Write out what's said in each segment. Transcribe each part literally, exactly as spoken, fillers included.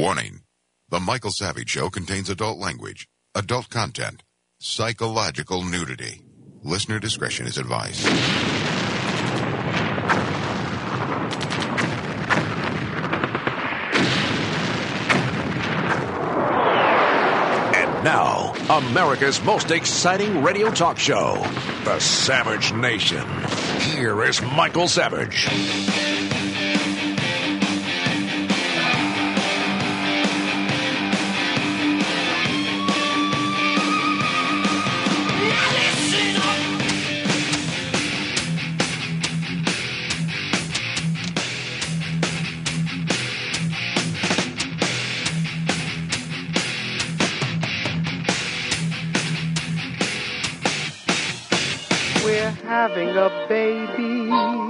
Warning. The Michael Savage Show contains adult language, adult content, psychological nudity. Listener discretion is advised. And now, America's most exciting radio talk show, The Savage Nation. Here is Michael Savage. Having a baby,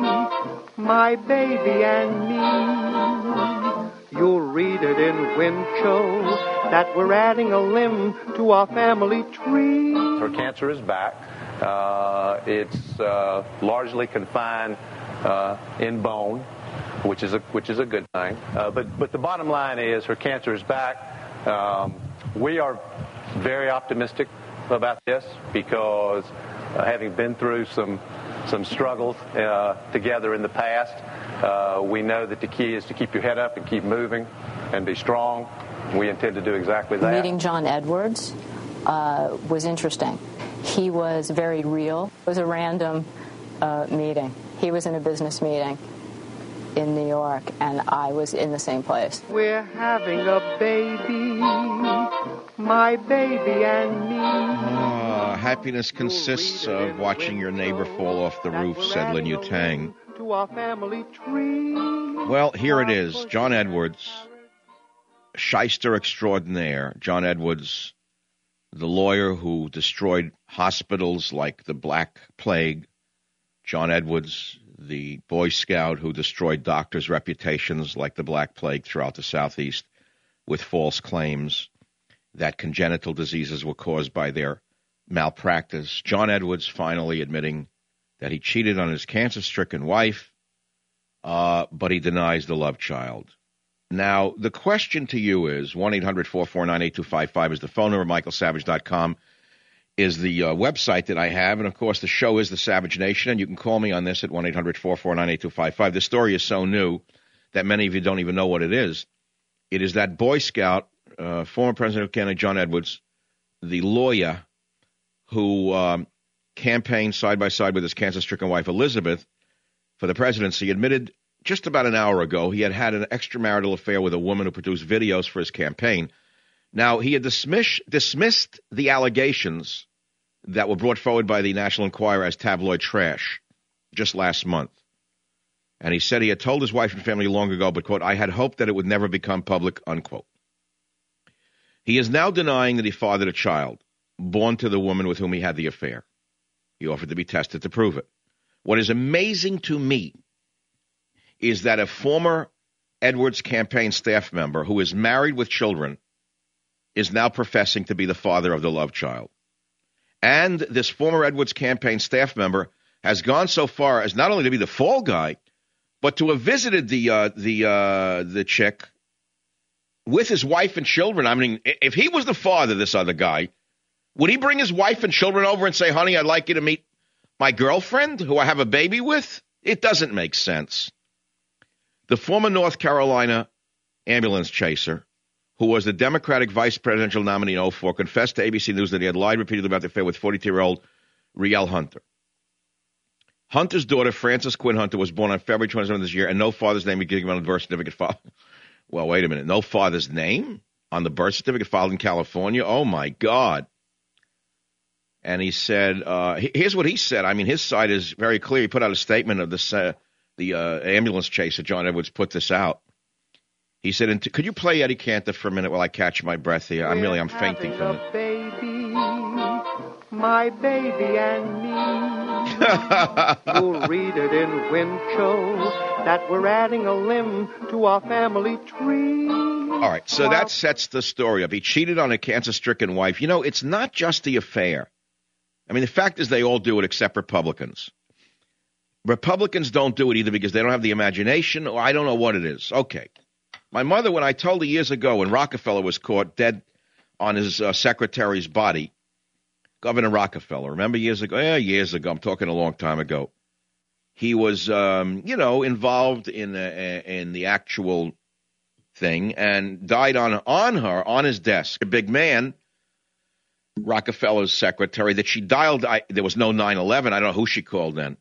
my baby and me. You'll read it in Winchell that we're adding a limb to our family tree. Her cancer is back. Uh, it's uh, largely confined uh, in bone, which is a which is a good thing. Uh, but but the bottom line is her cancer is back. Um, we are very optimistic about this because. Uh, having been through some some struggles uh, together in the past, uh, we know that the key is to keep your head up and keep moving and be strong. We intend to do exactly that. Meeting John Edwards uh, was interesting. He was very real. It was a random uh, meeting. He was in a business meeting in New York, and I was in the same place. We're having a baby, my baby and me. Uh, happiness consists of watching your neighbor fall off the roof, said Lin Yutang. To our family tree. Well, here it is. John Edwards, shyster extraordinaire. John Edwards, the lawyer who destroyed hospitals like the Black Plague. John Edwards, the Boy Scout who destroyed doctors' reputations like the Black Plague throughout the Southeast with false claims that congenital diseases were caused by their malpractice. John Edwards finally admitting that he cheated on his cancer-stricken wife, uh, but he denies the love child. Now, the question to you is, one eight hundred four four nine eight two five five is the phone number, michael savage dot com is the uh, website that I have, and, of course, the show is The Savage Nation, and you can call me on this at one eight hundred four four nine eight two five five. This story is so new that many of you don't even know what it is. It is that Boy Scout, uh, former President of Canada, John Edwards, the lawyer who um, campaigned side by side with his cancer-stricken wife, Elizabeth, for the presidency, admitted just about an hour ago he had had an extramarital affair with a woman who produced videos for his campaign. Now, he had dismiss, dismissed the allegations that were brought forward by the National Enquirer as tabloid trash just last month. And he said he had told his wife and family long ago, but, quote, I had hoped that it would never become public, unquote. He is now denying that he fathered a child born to the woman with whom he had the affair. He offered to be tested to prove it. What is amazing to me is that a former Edwards campaign staff member who is married with children is now professing to be the father of the love child. And this former Edwards campaign staff member has gone so far as not only to be the fall guy, but to have visited the uh, the uh, the chick with his wife and children. I mean, if he was the father, this other guy, would he bring his wife and children over and say, honey, I'd like you to meet my girlfriend who I have a baby with? It doesn't make sense. The former North Carolina ambulance chaser, who was the Democratic vice presidential nominee in oh four, confessed to A B C News that he had lied repeatedly about the affair with forty-two-year-old Rielle Hunter. Hunter's daughter, Frances Quinn Hunter, was born on February twenty-seventh this year, and no father's name was given on the birth certificate filed. Well, wait a minute. No father's name on the birth certificate filed in California? Oh, my God. And he said, uh, here's what he said. I mean, his side is very clear. He put out a statement of this, uh, the uh, ambulance chaser, John Edwards, put this out. He said, and t- could you play Eddie Cantor for a minute while I catch my breath here? I'm really, I'm fainting from it. Baby, my baby and me. You'll read it in Winchell that we're adding a limb to our family tree. All right, so that sets the story up. He cheated on a cancer-stricken wife. You know, it's not just the affair. I mean, the fact is they all do it except Republicans. Republicans don't do it either because they don't have the imagination, or I don't know what it is. Okay. My mother, when I told her years ago when Rockefeller was caught dead on his uh, secretary's body, Governor Rockefeller, remember years ago? Yeah, years ago. I'm talking a long time ago. He was, um, you know, involved in uh, in the actual thing and died on on her, on his desk. A big man, Rockefeller's secretary, that she dialed. I, there was no nine eleven. I don't know who she called then.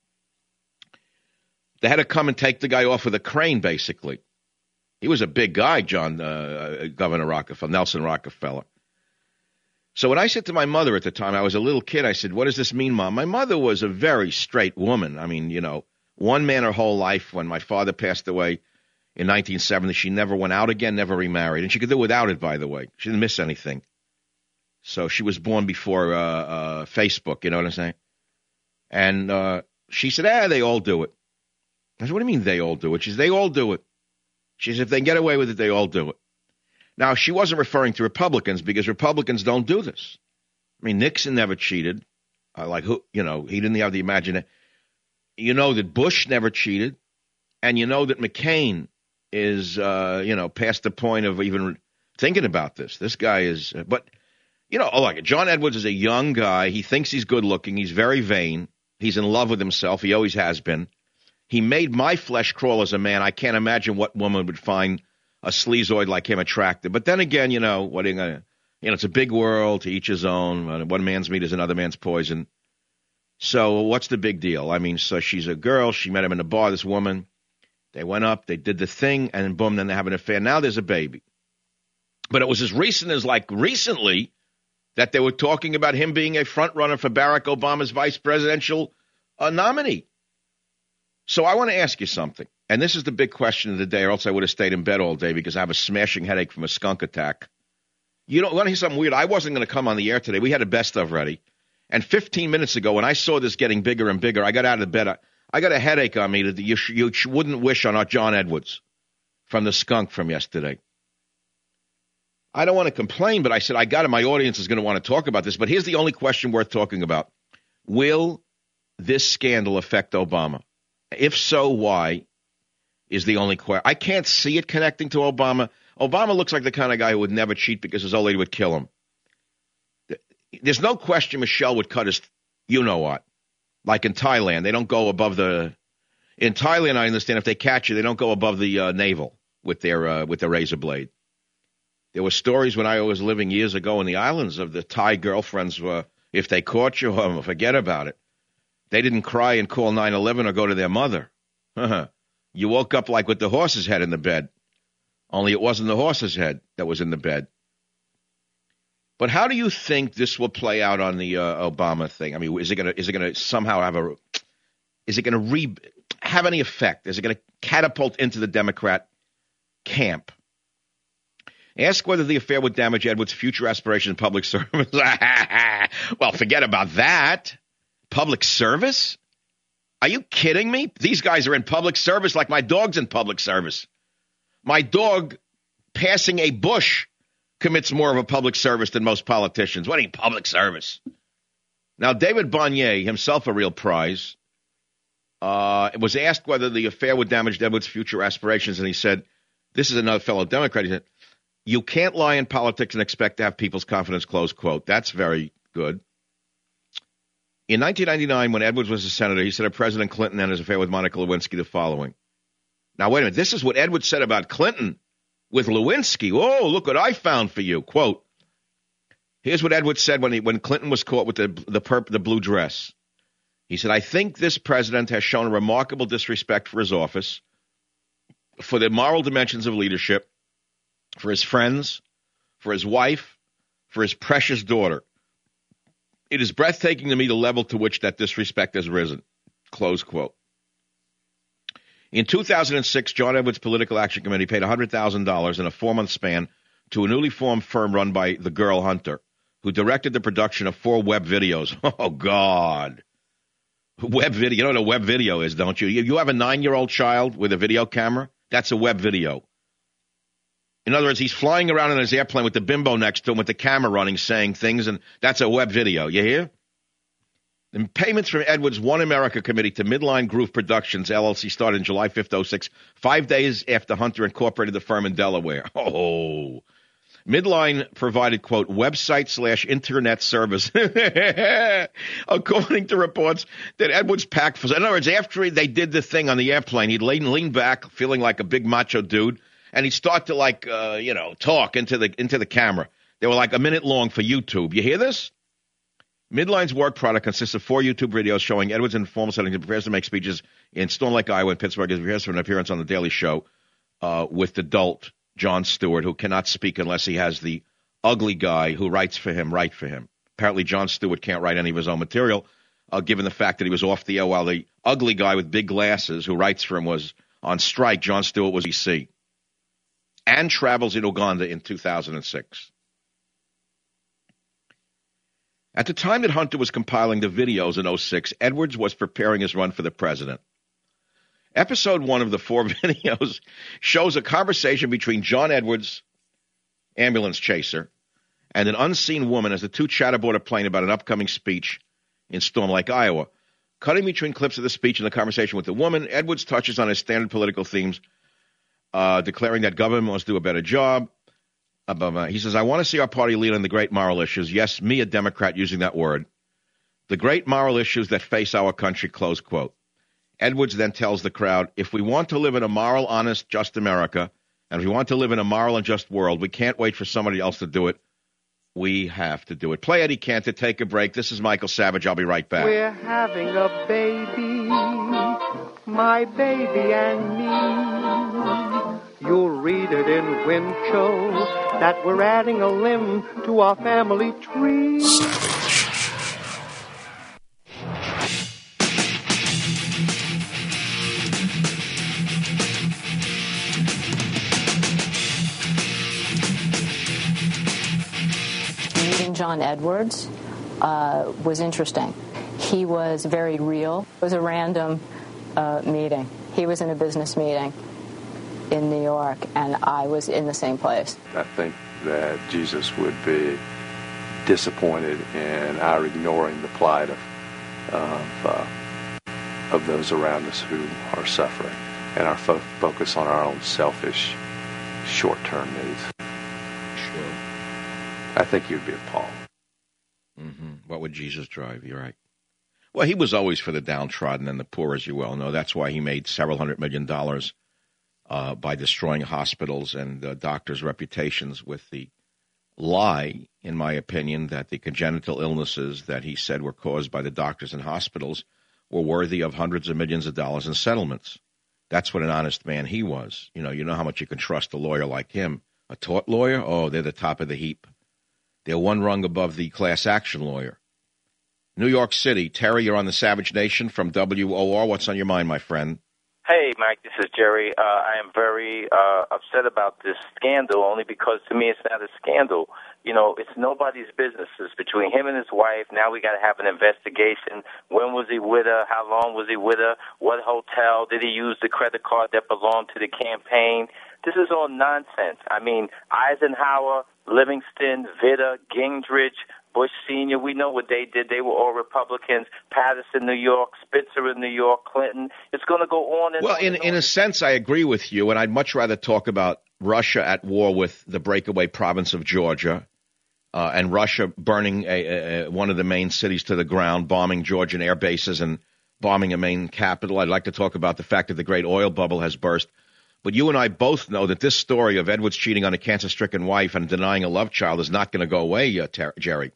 They had to come and take the guy off with a crane, basically. He was a big guy, John, uh, Governor Rockefeller, Nelson Rockefeller. So when I said to my mother at the time, I was a little kid, I said, what does this mean, Mom? My mother was a very straight woman. I mean, you know, one man her whole life. When my father passed away in nineteen seventy, she never went out again, never remarried. And she could do without it, by the way. She didn't miss anything. So she was born before uh, uh, Facebook, you know what I'm saying? And uh, she said, ah, they all do it. I said, what do you mean they all do it? She said, they all do it. She said, if they can get away with it, they all do it. Now, she wasn't referring to Republicans because Republicans don't do this. I mean, Nixon never cheated. Uh, like, who, you know, he didn't have the imagination. You know that Bush never cheated. And you know that McCain is, uh, you know, past the point of even thinking about this. This guy is, uh, but, you know, oh, like John Edwards is a young guy. He thinks he's good looking. He's very vain. He's in love with himself. He always has been. He made my flesh crawl as a man. I can't imagine what woman would find a sleazoid like him attractive. But then again, you know, what are you gonna, you know, it's a big world, to each his own. One man's meat is another man's poison. So what's the big deal? I mean, so she's a girl. She met him in a bar, this woman. They went up, they did the thing, and boom, then they have an affair. Now there's a baby. But it was as recent as like recently that they were talking about him being a front runner for Barack Obama's vice presidential uh, nominee. So I want to ask you something, and this is the big question of the day, or else I would have stayed in bed all day because I have a smashing headache from a skunk attack. You don't want to hear something weird? I wasn't going to come on the air today. We had a best of ready, and fifteen minutes ago, when I saw this getting bigger and bigger, I got out of bed. I, I got a headache on me that you, sh- you sh- wouldn't wish on our John Edwards from the skunk from yesterday. I don't want to complain, but I said I got it. My audience is going to want to talk about this, but here's the only question worth talking about. Will this scandal affect Obama? If so, why is the only question. I can't see it connecting to Obama. Obama looks like the kind of guy who would never cheat because his old lady would kill him. There's no question Michelle would cut his, you know what, like in Thailand. They don't go above the, in Thailand, I understand if they catch you, they don't go above the uh, navel with their, uh, with their razor blade. There were stories when I was living years ago in the islands of the Thai girlfriends, were, if they caught you, um, forget about it. They didn't cry and call nine eleven or go to their mother. You woke up like with the horse's head in the bed. Only it wasn't the horse's head that was in the bed. But how do you think this will play out on the uh, Obama thing? I mean, is it going to is it going to somehow have a is it going to re have any effect? Is it going to catapult into the Democrat camp? Ask whether the affair would damage Edwards' future aspirations in public service. Well, forget about that. Public service? Are you kidding me? These guys are in public service like my dog's in public service. My dog passing a bush commits more of a public service than most politicians. What ain't public service? Now, David Bonnier, himself a real prize, uh, was asked whether the affair would damage Edwards' future aspirations, and he said, this is another fellow Democrat, he said, you can't lie in politics and expect to have people's confidence, close quote. That's very good. In nineteen ninety-nine, when Edwards was a senator, he said of President Clinton and his affair with Monica Lewinsky the following. Now, wait a minute. This is what Edwards said about Clinton with Lewinsky. Oh, look what I found for you. Quote, here's what Edwards said when he, when Clinton was caught with the, the, perp, the blue dress. He said, I think this president has shown remarkable disrespect for his office, for the moral dimensions of leadership, for his friends, for his wife, for his precious daughter. It is breathtaking to me the level to which that disrespect has risen. Close quote. In two thousand six, John Edwards' Political Action Committee paid one hundred thousand dollars in a four-month span to a newly formed firm run by the girl Hunter, who directed the production of four web videos. Oh, God. Web video. You know what a web video is, don't you? You have a nine-year-old child with a video camera? That's a web video. In other words, he's flying around in his airplane with the bimbo next to him with the camera running, saying things, and that's a web video. You hear? The payments from Edwards' One America Committee to Midline Groove Productions, L L C, started on July fifth, oh six, five days after Hunter incorporated the firm in Delaware. Oh. Midline provided, quote, website slash internet service, according to reports that Edwards packed for. In other words, after they did the thing on the airplane, he'd lean, lean back, feeling like a big macho dude, and he'd start to, like, uh, you know, talk into the into the camera. They were like a minute long for YouTube. You hear this? Midline's work product consists of four YouTube videos showing Edwards in formal settings. He prepares to make speeches in Stone Lake, Iowa, and Pittsburgh. He prepares for an appearance on The Daily Show uh, with the dolt Jon Stewart, who cannot speak unless he has the ugly guy who writes for him write for him. Apparently, Jon Stewart can't write any of his own material, uh, given the fact that he was off the air while the ugly guy with big glasses who writes for him was on strike. Jon Stewart was D C and travels in Uganda in two thousand six. At the time that Hunter was compiling the videos in oh six, Edwards was preparing his run for the president. Episode one of the four videos shows a conversation between John Edwards, ambulance chaser, and an unseen woman as the two chat aboard a plane about an upcoming speech in Storm Lake, Iowa. Cutting between clips of the speech and the conversation with the woman, Edwards touches on his standard political themes, uh, declaring that government must do a better job. He says, I want to see our party lead on the great moral issues. Yes, me, a Democrat, using that word. The great moral issues that face our country, close quote. Edwards then tells the crowd, if we want to live in a moral, honest, just America, and if we want to live in a moral and just world, we can't wait for somebody else to do it. We have to do it. Play Eddie Cantor, take a break. This is Michael Savage. I'll be right back. We're having a baby, my baby and me. You'll read it in Winchell that we're adding a limb to our family tree. Meeting John Edwards uh, was interesting. He was very real. It was a random uh, meeting. He was in a business meeting in New York, and I was in the same place. I think that Jesus would be disappointed in our ignoring the plight of of, uh, of those around us who are suffering, and our fo- focus on our own selfish, short-term needs. Sure. I think he would be appalled. Mm-hmm. What would Jesus drive? You're right. Well, he was always for the downtrodden and the poor, as you well know. That's why he made several hundred million dollars Uh, by destroying hospitals and uh, doctors' reputations with the lie, in my opinion, that the congenital illnesses that he said were caused by the doctors and hospitals were worthy of hundreds of millions of dollars in settlements. That's what an honest man he was. You know, you know how much you can trust a lawyer like him. A tort lawyer? Oh, they're the top of the heap. They're one rung above the class action lawyer. New York City. Terry, you're on the Savage Nation from W O R. What's on your mind, my friend? Hey, Mike, this is Jerry. Uh, I am very uh, upset about this scandal, only because to me it's not a scandal. You know, it's nobody's business. It's between him and his wife. Now we got to have an investigation. When was he with her? How long was he with her? What hotel? Did he use the credit card that belonged to the campaign? This is all nonsense. I mean, Eisenhower, Livingston, Vitta, Gingrich, Bush Senior, we know what they did. They were all Republicans. Patterson, New York, Spitzer in New York, Clinton. It's going to go on and well, on. Well, in, and in on. a sense, I agree with you, and I'd much rather talk about Russia at war with the breakaway province of Georgia uh, and Russia burning a, a, one of the main cities to the ground, bombing Georgian air bases and bombing a main capital. I'd like to talk about the fact that the great oil bubble has burst. But you and I both know that this story of Edwards cheating on a cancer-stricken wife and denying a love child is not going to go away, uh, Ter- Jerry.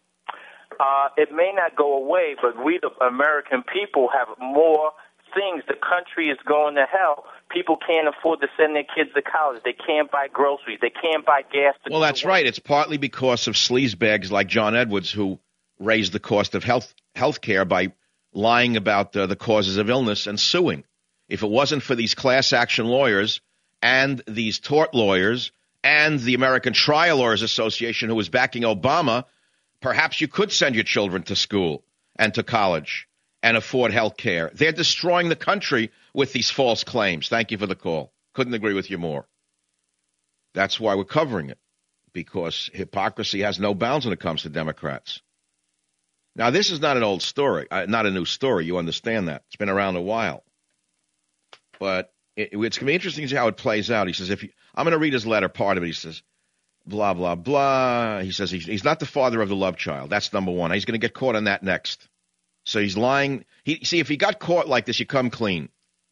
Uh, it may not go away, but we, the American people, have more things. The country is going to hell. People can't afford to send their kids to college. They can't buy groceries. They can't buy gas. To well, that's right. It's partly because of sleazebags like John Edwards who raised the cost of health health care by lying about uh, the causes of illness and suing. If it wasn't for these class action lawyers and these tort lawyers and the American Trial Lawyers Association who was backing Obama, perhaps you could send your children to school and to college and afford health care. They're destroying the country with these false claims. Thank you for the call. Couldn't agree with you more. That's why we're covering it, because hypocrisy has no bounds when it comes to Democrats. Now, this is not an old story, uh, not a new story. You understand that. It's been around a while. But it, it's going to be interesting to see how it plays out. He says, if you, I'm going to read his letter, part of it. He says, blah, blah, blah. He says he's, he's not the father of the love child. That's number one. He's going to get caught on that next. So he's lying. He, see, if he got caught like this, you come clean.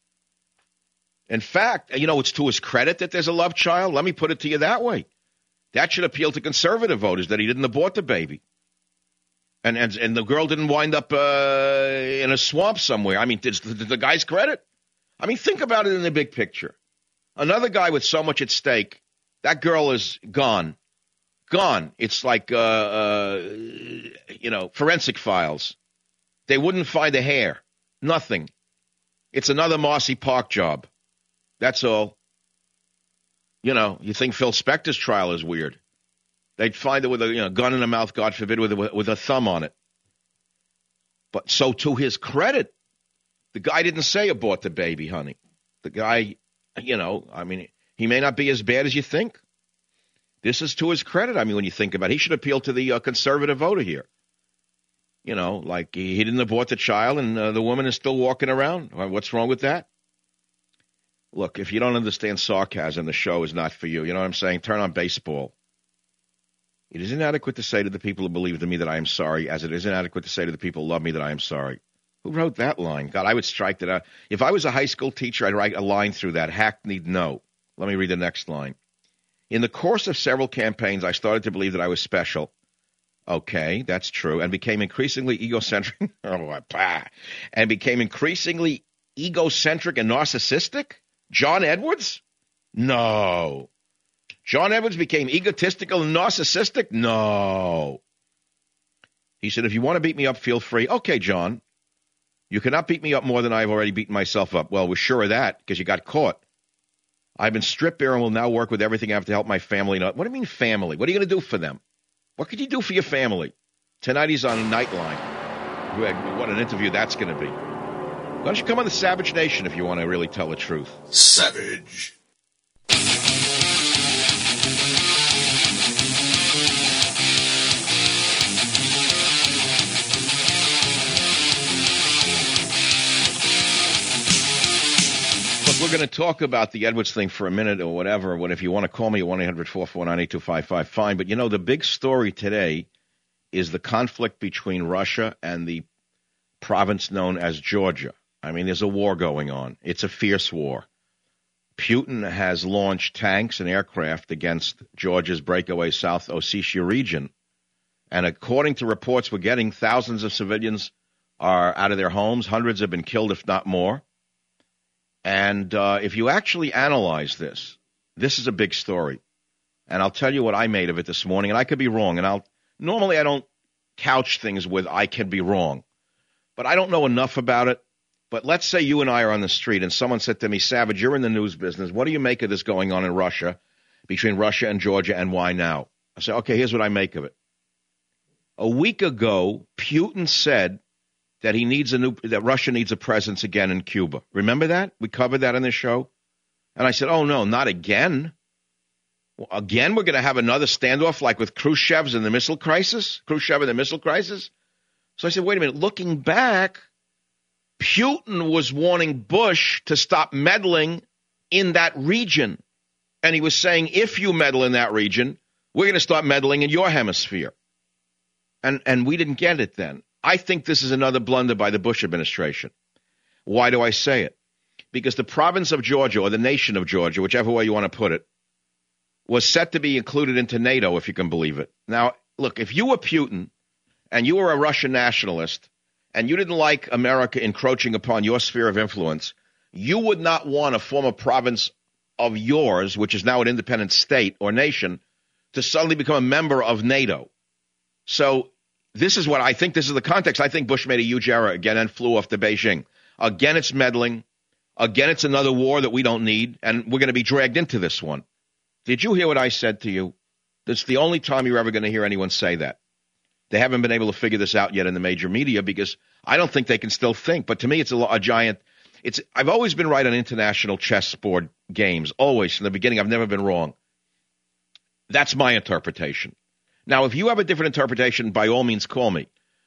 In fact, you know, it's to his credit that there's a love child. Let me put it to you that way. That should appeal to conservative voters, that he didn't abort the baby. And and, and the girl didn't wind up uh, in a swamp somewhere. I mean, it's the, the guy's credit. I mean, think about it in the big picture. Another guy with so much at stake, that girl is gone. Gone. It's like, uh, uh, you know, forensic files. They wouldn't find a hair. Nothing. It's another Marcy Park job. That's all. You know, you think Phil Spector's trial is weird. They'd find it with a you know, gun in the mouth, God forbid, with a, with a thumb on it. But so to his credit, the guy didn't say abort the baby, honey. The guy, you know, I mean, he may not be as bad as you think. This is to his credit. I mean, when you think about it, he should appeal to the uh, conservative voter here. You know, like he, he didn't abort the child and uh, the woman is still walking around. What's wrong with that? Look, if you don't understand sarcasm, the show is not for you. You know what I'm saying? Turn on baseball. It is inadequate to say to the people who believe in me that I am sorry, as it is inadequate to say to the people who love me that I am sorry. Who wrote that line? God, I would strike that out. If I was a high school teacher, I'd write a line through that. Hackneyed no. Let me read the next line. In the course of several campaigns, I started to believe that I was special. Okay, that's true. And became increasingly egocentric. oh, bah. And became increasingly egocentric and narcissistic? John Edwards? No. John Edwards became egotistical and narcissistic? No. He said, if you want to beat me up, feel free. Okay, John. You cannot beat me up more than I have already beaten myself up. Well, we're sure of that because you got caught. I've been stripped bare and will now work with everything I have to help my family. What do you mean family? What are you going to do for them? What could you do for your family? Tonight he's on Nightline. What an interview that's going to be. Why don't you come on the Savage Nation if you want to really tell the truth? Savage. Look, we're going to talk about the Edwards thing for a minute or whatever. What if you want to call me at one eight hundred four four nine eight two five five, fine. But, you know, the big story today is the conflict between Russia and the province known as Georgia. I mean, there's a war going on. It's a fierce war. Putin has launched tanks and aircraft against Georgia's breakaway South Ossetia region. And according to reports we're getting, thousands of civilians are out of their homes. Hundreds have been killed, if not more. And uh, if you actually analyze this, this is a big story. And I'll tell you what I made of it this morning. And I could be wrong. And I'll normally I don't couch things with I can be wrong. But I don't know enough about it. But let's say you and I are on the street and someone said to me, Savage, you're in the news business. What do you make of this going on in Russia, between Russia and Georgia, and why now? I say, okay, here's what I make of it. A week ago, Putin said that he needs a new, that Russia needs a presence again in Cuba. Remember that? We covered that on this show. And I said, oh, no, not again. Well, again, we're going to have another standoff like with Khrushchev's in the missile crisis, Khrushchev in the missile crisis. So I said, wait a minute, looking back, Putin was warning Bush to stop meddling in that region. And he was saying, if you meddle in that region, we're going to start meddling in your hemisphere. And and we didn't get it then. I think this is another blunder by the Bush administration. Why do I say it? Because the province of Georgia, or the nation of Georgia, whichever way you want to put it, was set to be included into NATO, if you can believe it. Now, look, if you were Putin and you were a Russian nationalist, and you didn't like America encroaching upon your sphere of influence, you would not want a former province of yours, which is now an independent state or nation, to suddenly become a member of NATO. So this is what I think this is the context. I think Bush made a huge error again and flew off to Beijing. Again, it's meddling. Again, it's another war that we don't need, and we're going to be dragged into this one. Did you hear what I said to you? That's the only time you're ever going to hear anyone say that. They haven't been able to figure this out yet in the major media because I don't think they can still think. But to me, it's a, a giant – It's. I've always been right on international chessboard games, always from the beginning. I've never been wrong. That's my interpretation. Now, if you have a different interpretation, by all means, call me.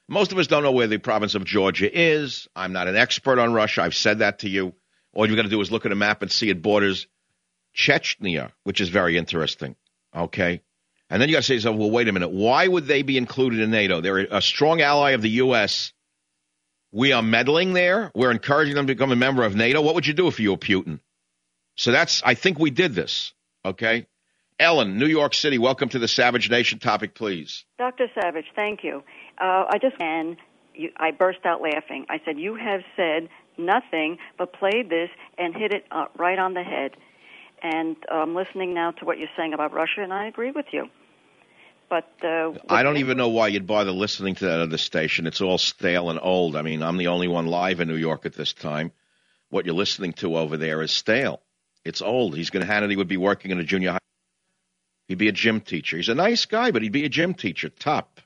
Most of us don't know where the province of Georgia is. I'm not an expert on Russia. I've said that to you. All you've got to do is look at a map and see it borders Chechnya, which is very interesting, okay? And then you got to say to yourself, well, wait a minute. Why would they be included in NATO? They're a strong ally of the U S. We are meddling there. We're encouraging them to become a member of NATO. What would you do if you were Putin? So that's, I think we did this, okay? Ellen, New York City, welcome to the Savage Nation. Topic, please. Doctor Savage, thank you. Uh, I just, and you, I burst out laughing. I said, you have said nothing but played this and hit it uh, right on the head. And I'm listening now to what you're saying about Russia, and I agree with you. But uh, I don't even know why you'd bother listening to that other station. It's all stale and old. I mean, I'm the only one live in New York at this time. What you're listening to over there is stale. It's old. He's going to, Hannity would be working in a junior high. He'd be a gym teacher. He's a nice guy, but he'd be a gym teacher. Top.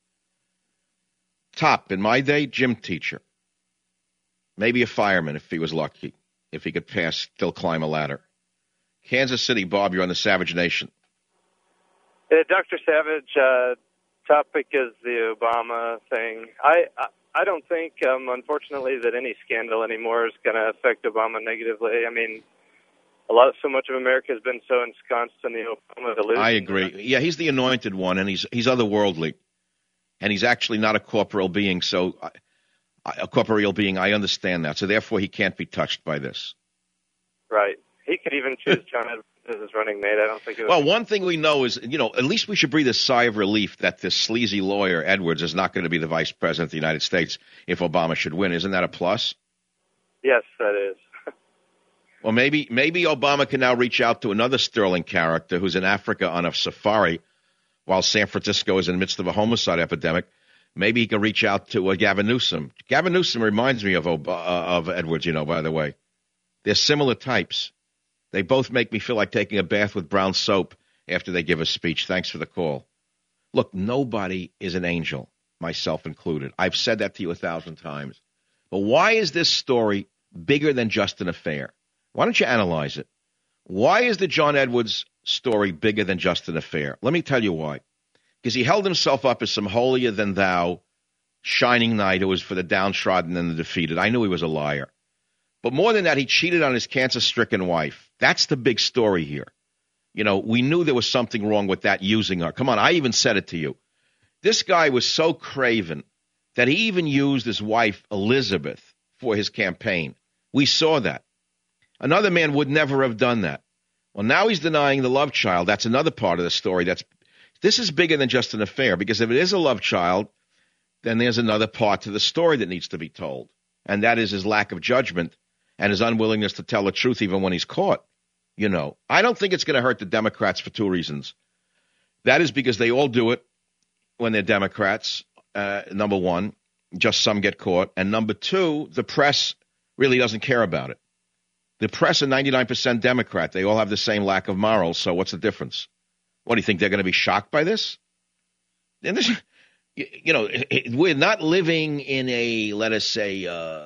Top. In my day, gym teacher. Maybe a fireman if he was lucky. If he could pass, still climb a ladder. Kansas City, Bob, you're on the Savage Nation. Hey, Doctor Savage, uh, topic is the Obama thing. I I, I don't think, um, unfortunately, that any scandal anymore is going to affect Obama negatively. I mean, a lot, so much of America has been so ensconced in the Obama delusion. I agree. Yeah, he's the anointed one, and he's he's otherworldly, and he's actually not a corporeal being. So, a corporeal being, I understand that. So, therefore, he can't be touched by this. Right. He could even choose John Edwards as his running mate. I don't think it was. Well, one thing we know is, you know, at least we should breathe a sigh of relief that this sleazy lawyer, Edwards, is not going to be the vice president of the United States if Obama should win. Isn't that a plus? Yes, that is. Well, maybe maybe Obama can now reach out to another sterling character who's in Africa on a safari while San Francisco is in the midst of a homicide epidemic. Maybe he can reach out to uh, Gavin Newsom. Gavin Newsom reminds me of, uh, of Edwards, you know, by the way. They're similar types. They both make me feel like taking a bath with brown soap after they give a speech. Thanks for the call. Look, nobody is an angel, myself included. I've said that to you a thousand times. But why is this story bigger than just an affair? Why don't you analyze it? Why is the John Edwards story bigger than just an affair? Let me tell you why. Because he held himself up as some holier-than-thou shining knight who was for the downtrodden and the defeated. I knew he was a liar. But more than that, he cheated on his cancer-stricken wife. That's the big story here. You know, we knew there was something wrong with that using her. Come on, I even said it to you. This guy was so craven that he even used his wife, Elizabeth, for his campaign. We saw that. Another man would never have done that. Well, now he's denying the love child. That's another part of the story. That's This is bigger than just an affair, because if it is a love child, then there's another part to the story that needs to be told, and that is his lack of judgment and his unwillingness to tell the truth even when he's caught. You know, I don't think it's going to hurt the Democrats for two reasons. That is because they all do it when they're Democrats, uh, number one, just some get caught. And number two, the press really doesn't care about it. The press are ninety-nine percent Democrat. They all have the same lack of morals, so what's the difference? What, do you think they're going to be shocked by this? And this, you know, we're not living in a, let us say, uh,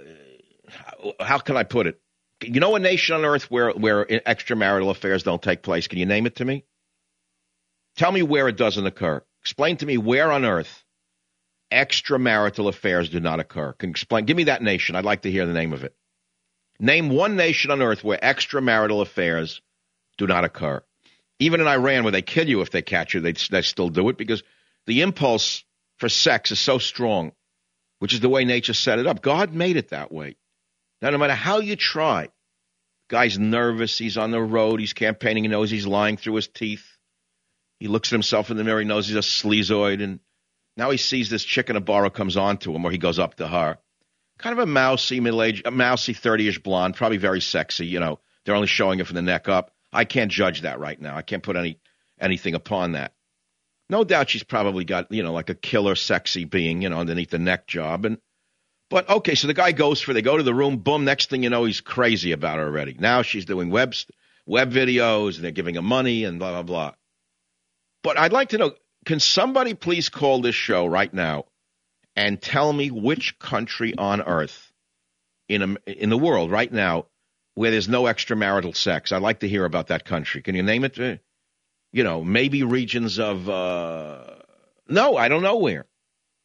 how can I put it? You know a nation on earth where, where extramarital affairs don't take place? Can you name it to me? Tell me where it doesn't occur. Explain to me where on earth extramarital affairs do not occur. Can explain? Give me that nation. I'd like to hear the name of it. Name one nation on earth where extramarital affairs do not occur. Even in Iran, where they kill you if they catch you, they, they still do it because the impulse for sex is so strong, which is the way nature set it up. God made it that way. Now, no matter how you try, guy's nervous, he's on the road, he's campaigning, he knows he's lying through his teeth. He looks at himself in the mirror, he knows he's a sleazoid, and now he sees this chick in a bar who comes on to him, or he goes up to her. Kind of a mousy, middle-aged, a mousy thirty-ish blonde, probably very sexy, you know. They're only showing it from the neck up. I can't judge that right now. I can't put any anything upon that. No doubt she's probably got, you know, like a killer sexy being, you know, underneath the neck job. And But, okay, so the guy goes for, they go to the room, boom, next thing you know, he's crazy about her already. Now she's doing web, web videos, and they're giving him money and blah, blah, blah. But I'd like to know, can somebody please call this show right now and tell me which country on earth in a, in the world right now where there's no extramarital sex? I'd like to hear about that country. Can you name it? You know, maybe regions of, uh, no, I don't know where.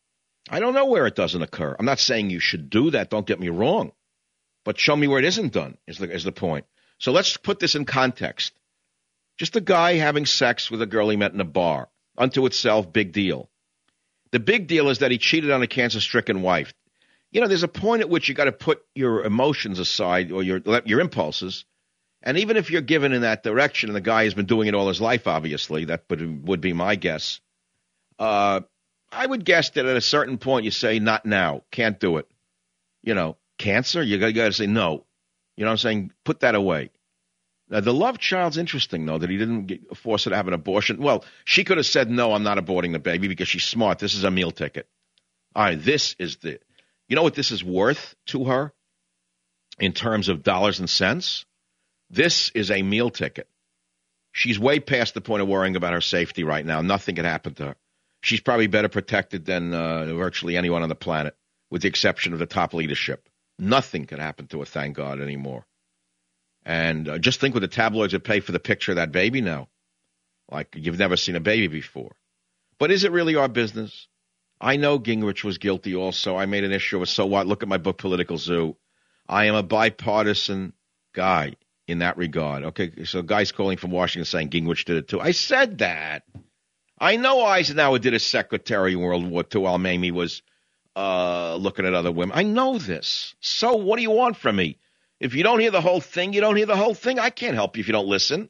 I don't know where it doesn't occur. I'm not saying you should do that. Don't get me wrong. But show me where it isn't done is the, is the point. So let's put this in context. Just a guy having sex with a girl he met in a bar. Unto itself, big deal. The big deal is that he cheated on a cancer-stricken wife. You know, there's a point at which you got to put your emotions aside or your your impulses. And even if you're given in that direction, and the guy has been doing it all his life, obviously, that would, would be my guess. Uh, I would guess that at a certain point you say, not now, can't do it. You know, cancer, you got, you got to say no. You know what I'm saying? Put that away. Now, the love child's interesting, though, that he didn't get, force her to have an abortion. Well, she could have said, no, I'm not aborting the baby because she's smart. This is a meal ticket. All right, this is the, you know what this is worth to her in terms of dollars and cents? This is a meal ticket. She's way past the point of worrying about her safety right now. Nothing can happen to her. She's probably better protected than uh, virtually anyone on the planet, with the exception of the top leadership. Nothing can happen to her, thank God, anymore. And uh, just think what the tabloids would pay for the picture of that baby now. Like you've never seen a baby before. But is it really our business? I know Gingrich was guilty also. I made an issue of, so what? Look at my book, Political Zoo. I am a bipartisan guy in that regard. Okay, so guys calling from Washington saying Gingrich did it too. I said that. I know Eisenhower did as secretary in World War Two while Mamie was uh, looking at other women. I know this. So what do you want from me? If you don't hear the whole thing, you don't hear the whole thing. I can't help you if you don't listen.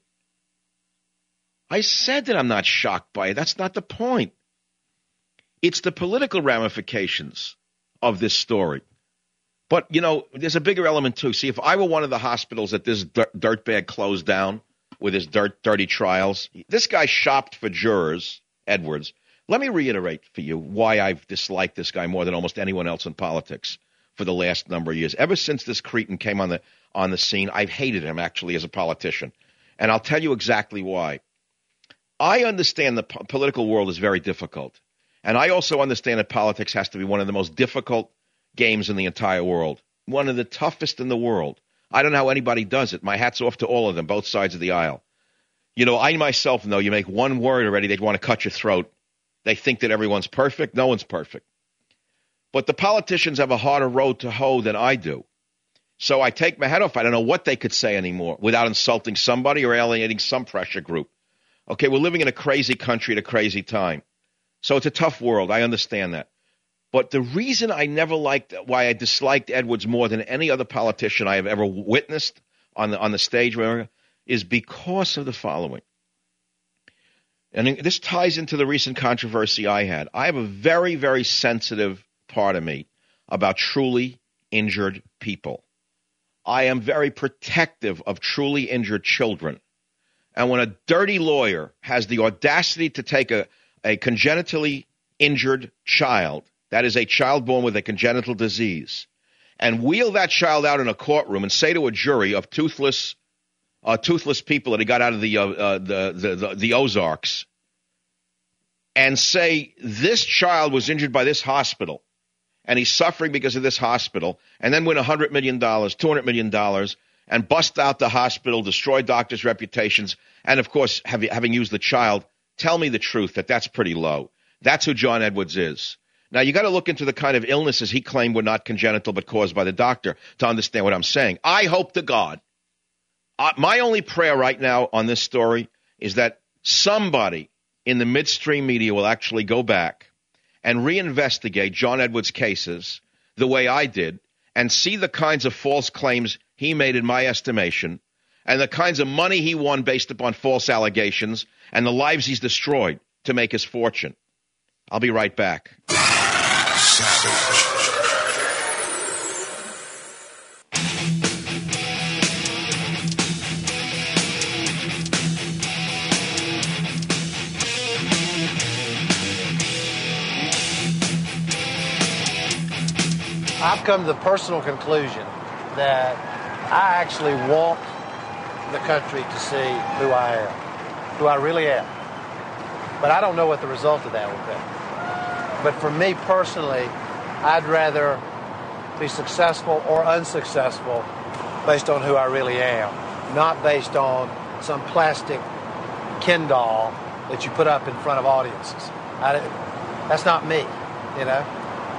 I said that I'm not shocked by it. That's not the point. It's the political ramifications of this story. But, you know, there's a bigger element, too. See, if I were one of the hospitals that this dirt, dirtbag closed down with his dirt, dirty trials, this guy shopped for jurors, Edwards. Let me reiterate for you why I've disliked this guy more than almost anyone else in politics for the last number of years. Ever since this cretin came on the on the scene, I've hated him, actually, as a politician. And I'll tell you exactly why. I understand the po- political world is very difficult. And I also understand that politics has to be one of the most difficult games in the entire world, one of the toughest in the world. I don't know how anybody does it. My hat's off to all of them, both sides of the aisle. You know, I myself know you make one word already, they'd want to cut your throat. They think that everyone's perfect. No one's perfect. But the politicians have a harder road to hoe than I do. So I take my head off. I don't know what they could say anymore without insulting somebody or alienating some pressure group. Okay, we're living in a crazy country at a crazy time. So it's a tough world. I understand that. But the reason I never liked, why I disliked Edwards more than any other politician I have ever witnessed on the on the stage, is because of the following. And this ties into the recent controversy I had. I have a very, very sensitive part of me about truly injured people. I am very protective of truly injured children. And when a dirty lawyer has the audacity to take a, a congenitally injured child, that is a child born with a congenital disease, and wheel that child out in a courtroom and say to a jury of toothless uh, toothless people that he got out of the, uh, uh, the, the, the, the Ozarks, and say this child was injured by this hospital, and he's suffering because of this hospital, and then win one hundred million dollars, two hundred million dollars, and bust out the hospital, destroy doctors' reputations, and, of course, have, having used the child, tell me the truth that that's pretty low. That's who John Edwards is. Now, you got to look into the kind of illnesses he claimed were not congenital but caused by the doctor to understand what I'm saying. I hope to God. Uh, my only prayer right now on this story is that somebody in the midstream media will actually go back and reinvestigate John Edwards' cases the way I did and see the kinds of false claims he made in my estimation and the kinds of money he won based upon false allegations and the lives he's destroyed to make his fortune. I'll be right back. I've come to the personal conclusion that I actually want the country to see who I am, who I really am. But I don't know what the result of that will be. But for me personally, I'd rather be successful or unsuccessful based on who I really am, not based on some plastic Ken doll that you put up in front of audiences. I, that's not me, you know.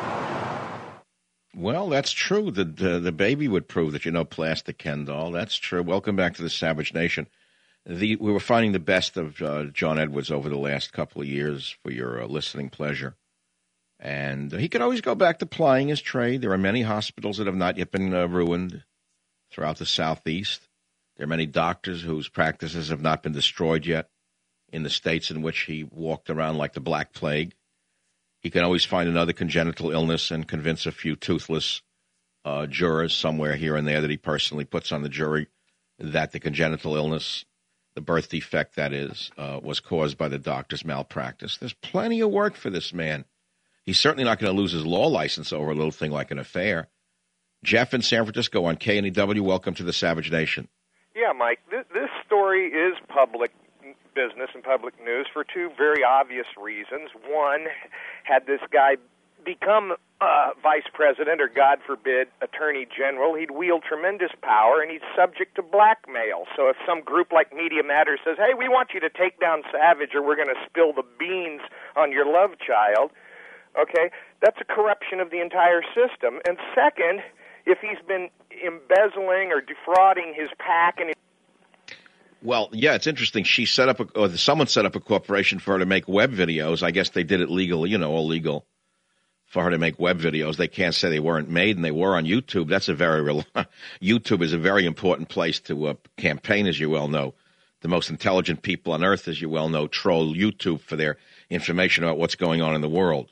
Well, that's true. The, the the baby would prove that you know plastic Ken doll. That's true. Welcome back to the Savage Nation. The, we were finding the best of uh, John Edwards over the last couple of years for your uh, listening pleasure. And uh, he could always go back to plying his trade. There are many hospitals that have not yet been uh, ruined throughout the Southeast. There are many doctors whose practices have not been destroyed yet in the states in which he walked around like the Black Plague. He can always find another congenital illness and convince a few toothless uh, jurors somewhere here and there that he personally puts on the jury that the congenital illness, the birth defect that is, uh, was caused by the doctor's malpractice. There's plenty of work for this man. He's certainly not going to lose his law license over a little thing like an affair. Jeff in San Francisco on K N E W, welcome to the Savage Nation. Yeah, Mike, this, this story is public business and public news for two very obvious reasons. One, had this guy become uh, vice president or, God forbid, attorney general, he'd wield tremendous power and he's subject to blackmail. So if some group like Media Matters says, hey, we want you to take down Savage or we're going to spill the beans on your love child, okay, that's a corruption of the entire system. And second, if he's been embezzling or defrauding his PAC and Well, yeah, it's interesting. She set up, a, or someone set up a corporation for her to make web videos. I guess they did it legally, you know, all legal for her to make web videos. They can't say they weren't made, and they were on YouTube. That's a very real, YouTube is a very important place to uh, campaign, as you well know. The most intelligent people on earth, as you well know, troll YouTube for their information about what's going on in the world.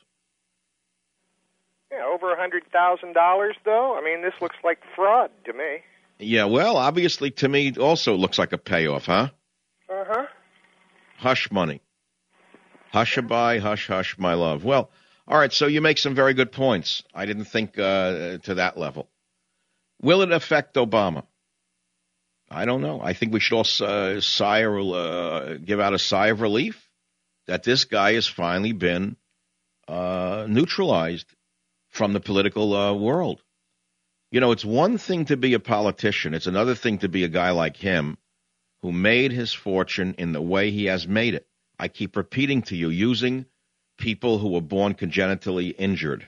Yeah, over one hundred thousand dollars, though? I mean, this looks like fraud to me. Yeah, well, obviously, to me, it also looks like a payoff, huh? Uh-huh. Hush money. Hush-a-bye, hush-hush, my love. Well, all right, so you make some very good points. I didn't think uh, to that level. Will it affect Obama? I don't know. I think we should all uh, sigh or, uh, give out a sigh of relief that this guy has finally been uh, neutralized from the political uh, world. You know, it's one thing to be a politician. It's another thing to be a guy like him who made his fortune in the way he has made it. I keep repeating to you, using people who were born congenitally injured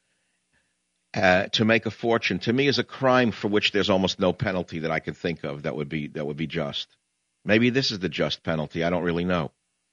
uh, to make a fortune, to me, is a crime for which there's almost no penalty that I can think of that would be that would be just. Maybe this is the just penalty. I don't really know.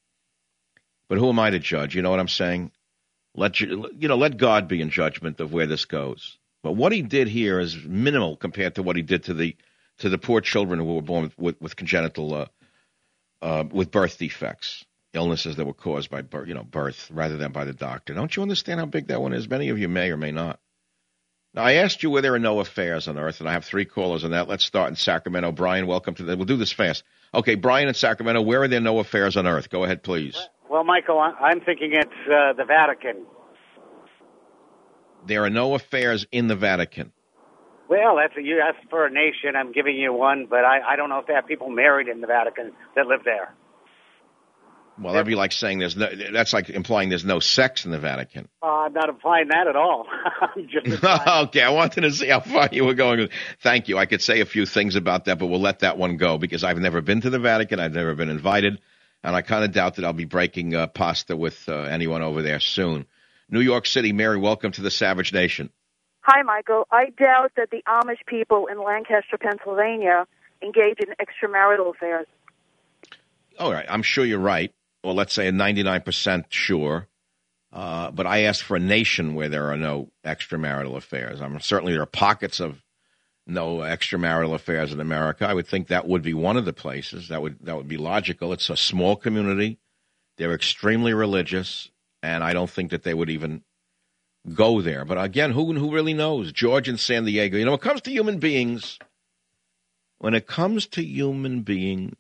But who am I to judge? You know what I'm saying? Let you, you know, let God be in judgment of where this goes. But what he did here is minimal compared to what he did to the to the poor children who were born with, with, with congenital, uh, uh, with birth defects, illnesses that were caused by birth, you know, birth rather than by the doctor. Don't you understand how big that one is? Many of you may or may not. Now, I asked you where there are no affairs on earth, and I have three callers on that. Let's start in Sacramento. Brian, welcome to the. We'll do this fast. Okay, Brian in Sacramento, where are there no affairs on earth? Go ahead, please. Well, Michael, I'm thinking it's uh, the Vatican. There are no affairs in the Vatican. Well, that's a, you asked for a nation. I'm giving you one, but I, I don't know if they have people married in the Vatican that live there. Well, that'd be like saying there's no. That's like implying there's no sex in the Vatican. Uh, I'm not implying that at all. I'm just okay, I wanted to see how far you were going. Thank you. I could say a few things about that, but we'll let that one go because I've never been to the Vatican. I've never been invited, and I kind of doubt that I'll be breaking uh, pasta with uh, anyone over there soon. New York City, Mary, welcome to the Savage Nation. Hi, Michael. I doubt that the Amish people in Lancaster, Pennsylvania, engage in extramarital affairs. All right, I'm sure you're right. Well, let's say ninety-nine percent sure. Uh, but I asked for a nation where there are no extramarital affairs. I'm certainly there are pockets of no extramarital affairs in America. I would think that would be one of the places. That would that would be logical. It's a small community. They're extremely religious. And I don't think that they would even go there. But again, who who really knows? George in San Diego. You know, when it comes to human beings, when it comes to human beings,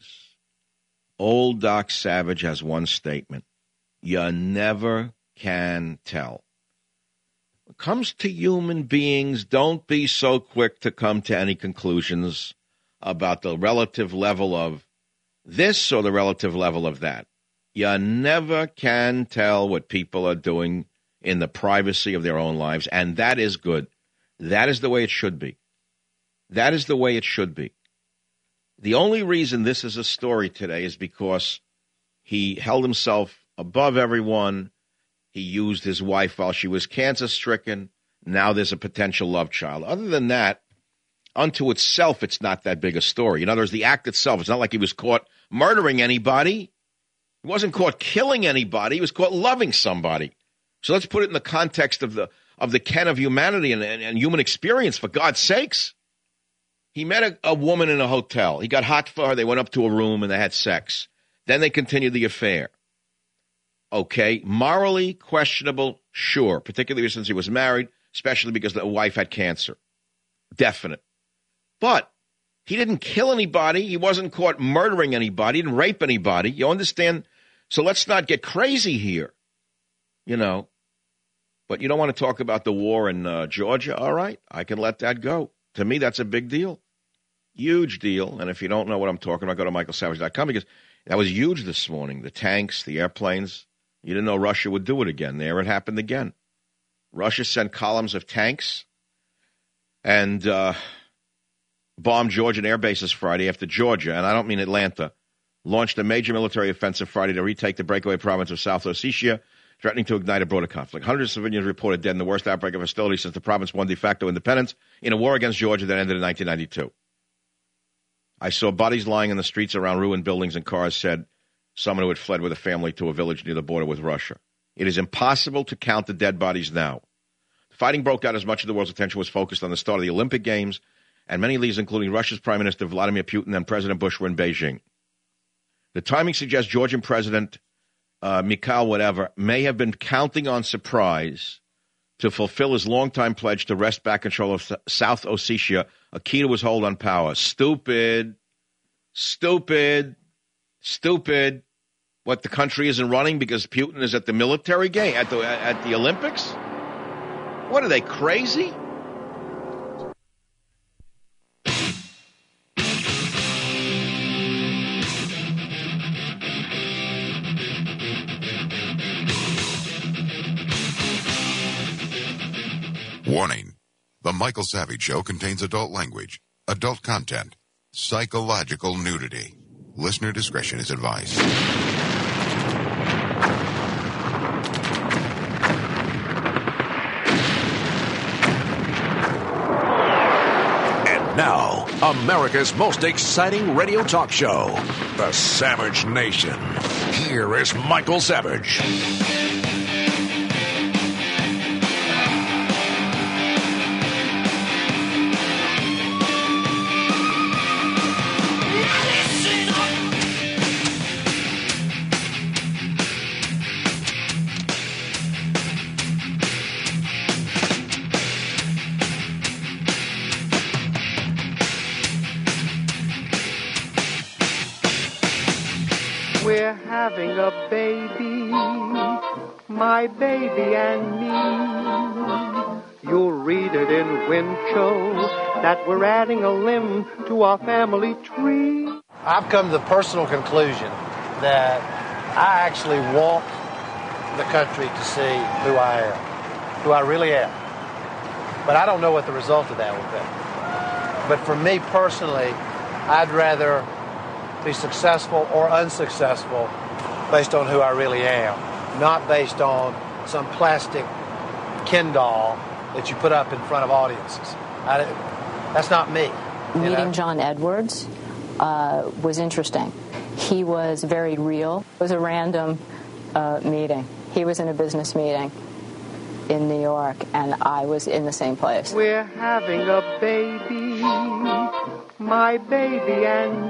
old Doc Savage has one statement. You never can tell. When it comes to human beings, don't be so quick to come to any conclusions about the relative level of this or the relative level of that. You never can tell what people are doing in the privacy of their own lives, and that is good. That is the way it should be. That is the way it should be. The only reason this is a story today is because he held himself above everyone. He used his wife while she was cancer-stricken Now there's a potential love child. Other than that, unto itself, it's not that big a story. In other words, the act itself, it's not like he was caught murdering anybody. He wasn't caught killing anybody. He was caught loving somebody. So let's put it in the context of the of the ken of humanity and, and, and human experience, for God's sakes. He met a, a woman in a hotel. He got hot for her. They went up to a room and they had sex. Then they continued the affair. Okay, morally questionable, sure, particularly since he was married, especially because the wife had cancer. Definite. But he didn't kill anybody. He wasn't caught murdering anybody. He didn't rape anybody. You understand? So let's not get crazy here, you know. But you don't want to talk about the war in uh, Georgia? All right, I can let that go. To me, that's a big deal. Huge deal. And if you don't know what I'm talking about, go to michael savage dot com, because that was huge this morning. The tanks, the airplanes. You didn't know Russia would do it again. There it happened again. Russia sent columns of tanks and uh, bombed Georgian air bases Friday after Georgia, and I don't mean Atlanta, launched a major military offensive Friday to retake the breakaway province of South Ossetia, threatening to ignite a broader conflict. Hundreds of civilians reported dead in the worst outbreak of hostility since the province won de facto independence in a war against Georgia that ended in nineteen ninety-two. I saw bodies lying in the streets around ruined buildings, and cars said someone who had fled with a family to a village near the border with Russia. It is impossible to count the dead bodies now. The fighting broke out as much of the world's attention was focused on the start of the Olympic Games, and many leaders, including Russia's Prime Minister Vladimir Putin and President Bush, were in Beijing. The timing suggests Georgian President uh, Mikhail whatever may have been counting on surprise to fulfill his longtime pledge to wrest back control of South Ossetia, a key to his hold on power. Stupid. Stupid. Stupid. What, the country isn't running because Putin is at the military game, at the at the Olympics? What, are they crazy? Warning. The Michael Savage Show contains adult language, adult content, psychological nudity. Listener discretion is advised. And now, America's most exciting radio talk show, The Savage Nation. Here is Michael Savage. We're having a baby, my baby and me. You'll read it in Winchell that we're adding a limb to our family tree. I've come to the personal conclusion that I actually want the country to see who I am, who I really am. But I don't know what the result of that will be. But for me personally, I'd rather be successful or unsuccessful based on who I really am, not based on some plastic Ken doll that you put up in front of audiences. I, that's not me. Meeting know? John Edwards uh, was interesting. He was very real. It was a random uh, meeting. He was in a business meeting in New York, and I was in the same place. We're having a baby, my baby and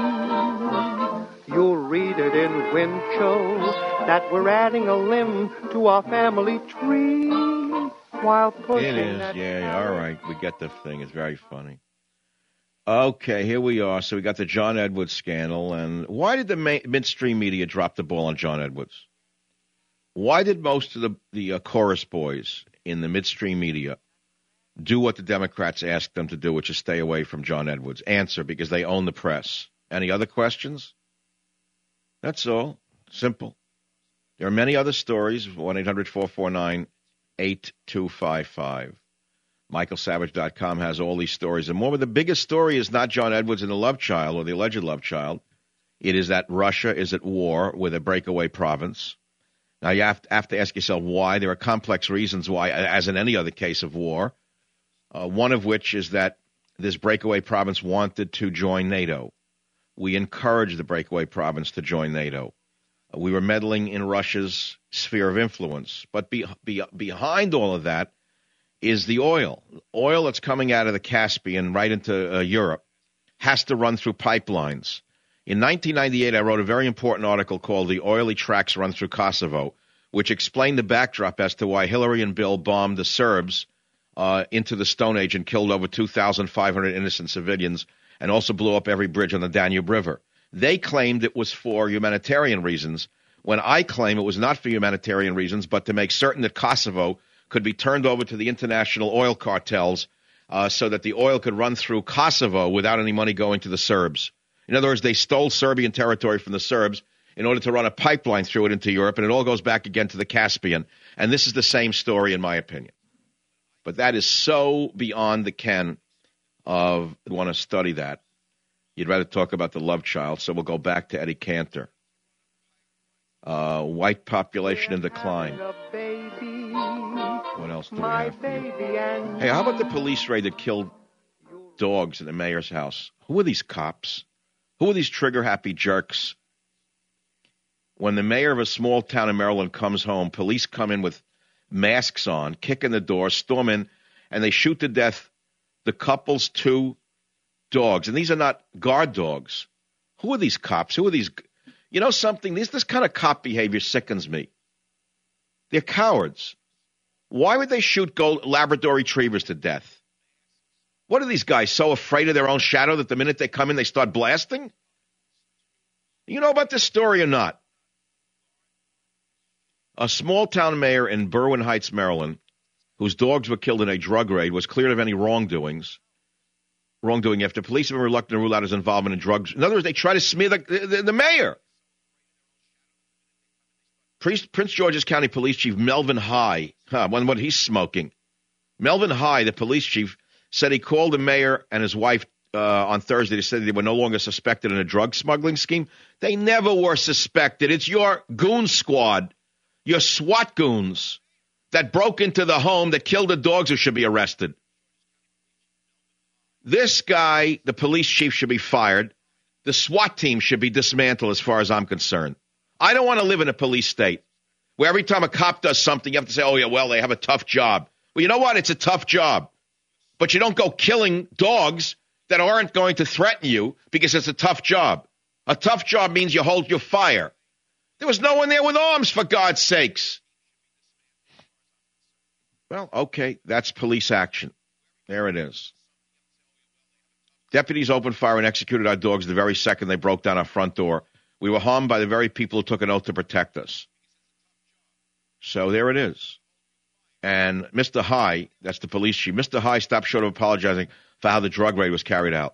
me. You'll read it in Winchell that we're adding a limb to our family tree while pushing It is, that yeah, yeah, all right. We get the thing. It's very funny. Okay, here we are. So we got the John Edwards scandal. And why did the ma- mainstream media drop the ball on John Edwards? Why did most of the, the uh, chorus boys in the midstream media do what the Democrats asked them to do, which is stay away from John Edwards? Answer, because they own the press. Any other questions? That's all. Simple. There are many other stories. one eight hundred four four nine eight two five five. michael savage dot com has all these stories and more. But the biggest story is not John Edwards and the love child or the alleged love child. It is that Russia is at war with a breakaway province. Now, you have to, have to ask yourself why. There are complex reasons why, as in any other case of war, uh, one of which is that this breakaway province wanted to join NATO. We encouraged the breakaway province to join NATO. Uh, we were meddling in Russia's sphere of influence. But be, be, behind all of that is the oil. Oil that's coming out of the Caspian right into uh, Europe has to run through pipelines. In nineteen ninety-eight, I wrote a very important article called The Oily Tracks Run Through Kosovo, which explained the backdrop as to why Hillary and Bill bombed the Serbs uh, into the Stone Age and killed over two thousand five hundred innocent civilians and also blew up every bridge on the Danube River. They claimed it was for humanitarian reasons, when I claim it was not for humanitarian reasons, but to make certain that Kosovo could be turned over to the international oil cartels uh, so that the oil could run through Kosovo without any money going to the Serbs. In other words, they stole Serbian territory from the Serbs in order to run a pipeline through it into Europe, and it all goes back again to the Caspian. And this is the same story, in my opinion. But that is so beyond the ken of want to study that. You'd rather talk about the love child, so we'll go back to Eddie Cantor. Uh, white population in decline. What else do we have for you? Hey, how about the police raid that killed dogs in the mayor's house? Who are these cops? Who are these trigger-happy jerks? When the mayor of a small town in Maryland comes home, police come in with masks on, kick in the door, storm in, and they shoot to death the couple's two dogs. And these are not guard dogs. Who are these cops? Who are these? You know something? This, this kind of cop behavior sickens me. They're cowards. Why would they shoot gold, Labrador retrievers to death? What are these guys, so afraid of their own shadow that the minute they come in, they start blasting? You know about this story or not? A small-town mayor in Berwyn Heights, Maryland, whose dogs were killed in a drug raid, was cleared of any wrongdoings. Wrongdoing after police have been reluctant to rule out his involvement in drugs. In other words, they try to smear the, the, the mayor. Prince George's County Police Chief Melvin High, huh, when what he's smoking. Melvin High, the police chief, said he called the mayor and his wife uh, on Thursday to say they were no longer suspected in a drug smuggling scheme. They never were suspected. It's your goon squad, your SWAT goons that broke into the home that killed the dogs who should be arrested. This guy, the police chief, should be fired. The SWAT team should be dismantled as far as I'm concerned. I don't want to live in a police state where every time a cop does something, you have to say, oh, yeah, well, they have a tough job. Well, you know what? It's a tough job. But you don't go killing dogs that aren't going to threaten you because it's a tough job. A tough job means you hold your fire. There was no one there with arms, for God's sakes. Well, okay, that's police action. There it is. Deputies opened fire and executed our dogs the very second they broke down our front door. We were harmed by the very people who took an oath to protect us. So there it is. And Mister High, that's the police chief, Mister High stopped short of apologizing for how the drug raid was carried out.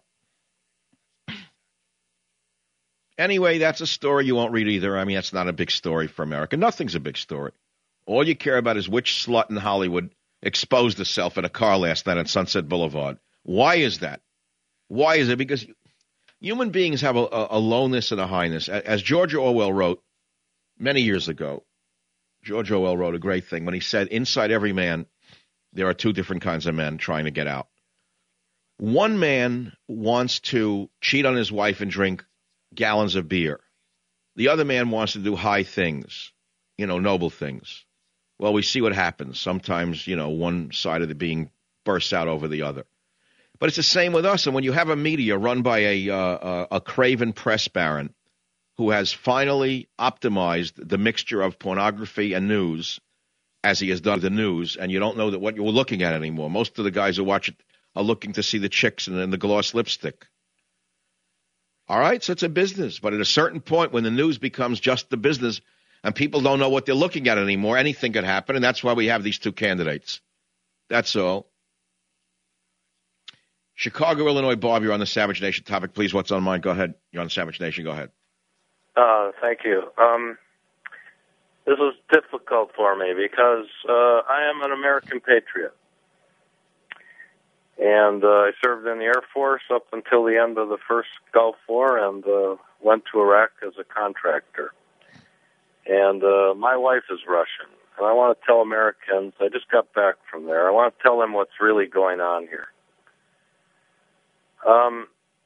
Anyway, that's a story you won't read either. I mean, that's not a big story for America. Nothing's a big story. All you care about is which slut in Hollywood exposed herself in a car last night on Sunset Boulevard. Why is that? Why is it? Because human beings have a, a, a lowness and a highness. As George Orwell wrote many years ago, George Orwell wrote a great thing when he said, inside every man, there are two different kinds of men trying to get out. One man wants to cheat on his wife and drink gallons of beer. The other man wants to do high things, you know, noble things. Well, we see what happens. Sometimes, you know, one side of the being bursts out over the other. But it's the same with us. And when you have a media run by a, uh, a craven press baron who has finally optimized the mixture of pornography and news, as he has done the news, and you don't know that what you're looking at anymore. Most of the guys who watch it are looking to see the chicks and, and the gloss lipstick. All right, so it's a business. But at a certain point when the news becomes just the business and people don't know what they're looking at anymore, anything could happen, and that's why we have these two candidates. That's all. Chicago, Illinois, Bob, you're on the Savage Nation topic. Please, what's on mind? Go ahead. You're on Savage Nation. Go ahead. Uh, thank you. Um, this was difficult for me because uh, I am an American patriot. And uh, I served in the Air Force up until the end of the first Gulf War and uh, went to Iraq as a contractor. And uh, my wife is Russian. And I want to tell Americans, I just got back from there, I want to tell them what's really going on here. Um,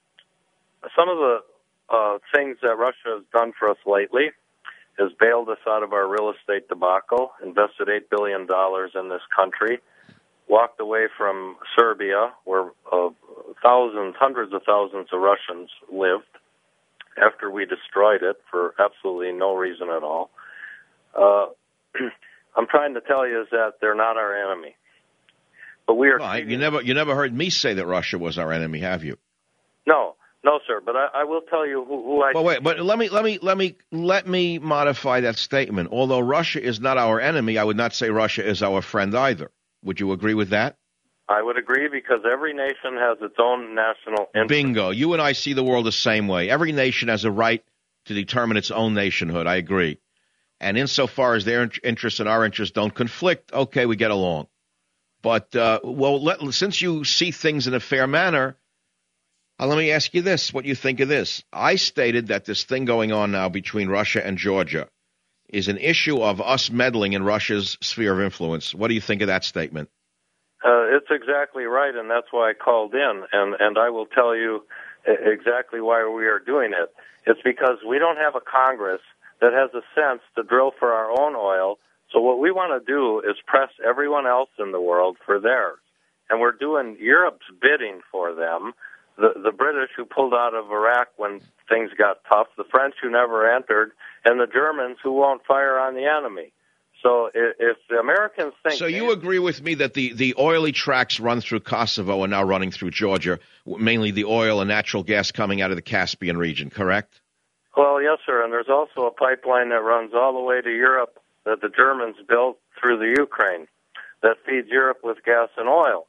some of the uh, things that Russia has done for us lately has bailed us out of our real estate debacle, invested eight billion dollars in this country, walked away from Serbia, where uh, thousands, hundreds of thousands of Russians lived after we destroyed it for absolutely no reason at all. Uh, I'm trying to tell you is that they're not our enemy. But we are. Well, you never, you never heard me say that Russia was our enemy, have you? No, no, sir. But I, I will tell you who, who I. Well, wait, but let me, let me, let me, let me modify that statement. Although Russia is not our enemy, I would not say Russia is our friend either. Would you agree with that? I would agree because every nation has its own national interest. Bingo. You and I see the world the same way. Every nation has a right to determine its own nationhood. I agree. And insofar as their interests and our interests don't conflict, okay, we get along. But, uh, well, let, since you see things in a fair manner, uh, let me ask you this, what you think of this. I stated that this thing going on now between Russia and Georgia is an issue of us meddling in Russia's sphere of influence. What do you think of that statement? Uh, it's exactly right, and that's why I called in, and, and I will tell you exactly why we are doing it. It's because we don't have a Congress that has a sense to drill for our own oil. So what we want to do is press everyone else in the world for theirs. And we're doing Europe's bidding for them, the, the British who pulled out of Iraq when things got tough, the French who never entered, and the Germans who won't fire on the enemy. So if, if the Americans think... So you agree with me that the, the oily tracks run through Kosovo are now running through Georgia, mainly the oil and natural gas coming out of the Caspian region, correct? Well, yes, sir, and there's also a pipeline that runs all the way to Europe that the Germans built through the Ukraine that feeds Europe with gas and oil.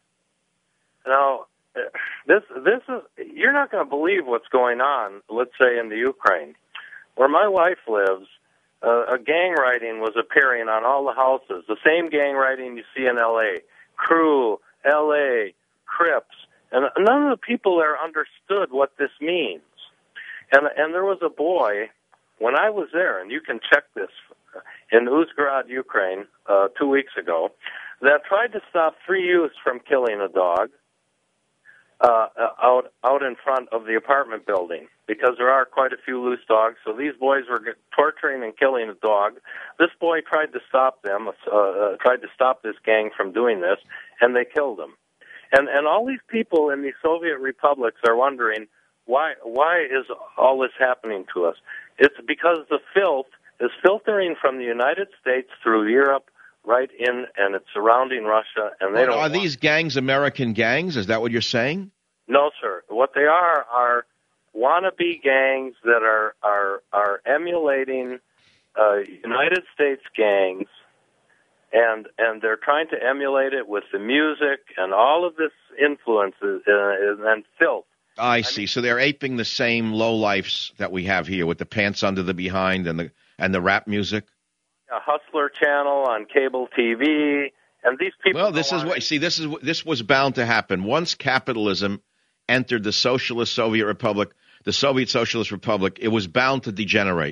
Now, this this is you're not going to believe what's going on, let's say, in the Ukraine. Where my wife lives, uh, a gang writing was appearing on all the houses, the same gang writing you see in L A, Crew, L A, Crips, and none of the people there understood what this means. And and there was a boy, when I was there, and you can check this, in Uzhhorod, Ukraine, uh, two weeks ago, that tried to stop three youths from killing a dog uh, out out in front of the apartment building, because there are quite a few loose dogs. So these boys were torturing and killing a dog. This boy tried to stop them, uh, uh, tried to stop this gang from doing this, and they killed him. And and all these people in these Soviet republics are wondering, Why why is all this happening to us? It's because the filth is filtering from the United States through Europe right in, and it's surrounding Russia, and they well, don't Are want... these gangs American gangs? Is that what you're saying? No, sir. What they are are wannabe gangs that are, are, are emulating uh, United States gangs, and and they're trying to emulate it with the music and all of this influences uh, and filth. I see. I mean, so they're aping the same lowlifes that we have here with the pants under the behind and the and the rap music. A Hustler channel on cable T V, and these people. Well, this is what see. This is this was bound to happen once capitalism entered the socialist Soviet Republic, the Soviet Socialist Republic. It was bound to degenerate.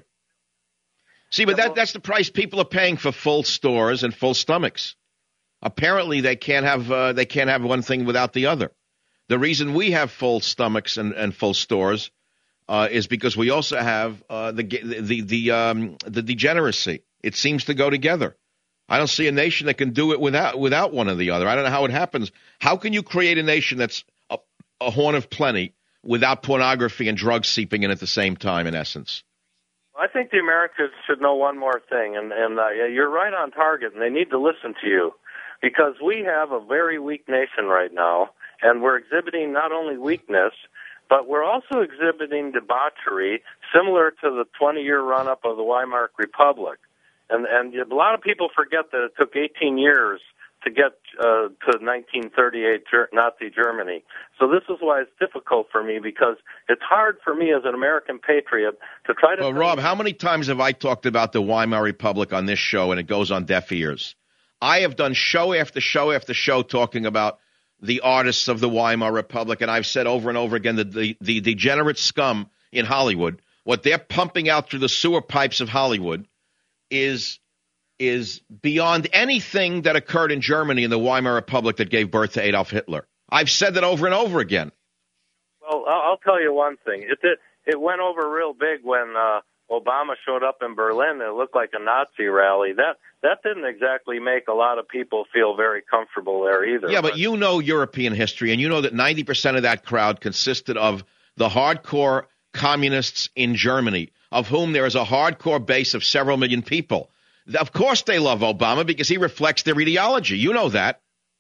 See, but that that's the price people are paying for full stores and full stomachs. Apparently, they can't have uh, they can't have one thing without the other. The reason we have full stomachs and, and full stores uh, is because we also have uh, the the the um, the degeneracy. It seems to go together. I don't see a nation that can do it without without one or the other. I don't know how it happens. How can you create a nation that's a, a horn of plenty without pornography and drugs seeping in at the same time? In essence, I think the Americans should know one more thing, and and uh, you're right on target, and they need to listen to you, because we have a very weak nation right now. And we're exhibiting not only weakness, but we're also exhibiting debauchery similar to the twenty-year run-up of the Weimar Republic. And, and a lot of people forget that it took eighteen years to get uh, to nineteen thirty-eight Nazi Germany. So this is why it's difficult for me, because it's hard for me as an American patriot to try to... Well, Rob, how many times have I talked about the Weimar Republic on this show, and it goes on deaf ears? I have done show after show after show talking about the artists of the Weimar Republic, and I've said over and over again that the, the degenerate scum in Hollywood, what they're pumping out through the sewer pipes of Hollywood is is beyond anything that occurred in Germany in the Weimar Republic that gave birth to Adolf Hitler. I've said that over and over again. Well, I'll tell you one thing. It did, it went over real big when uh, Obama showed up in Berlin. It looked like a Nazi rally. That that didn't exactly make a lot of people feel very comfortable there either. Yeah, but you know European history, and you know that ninety percent of that crowd consisted of the hardcore communists in Germany, of whom there is a hardcore base of several million people. Of course they love Obama because he reflects their ideology. You know that.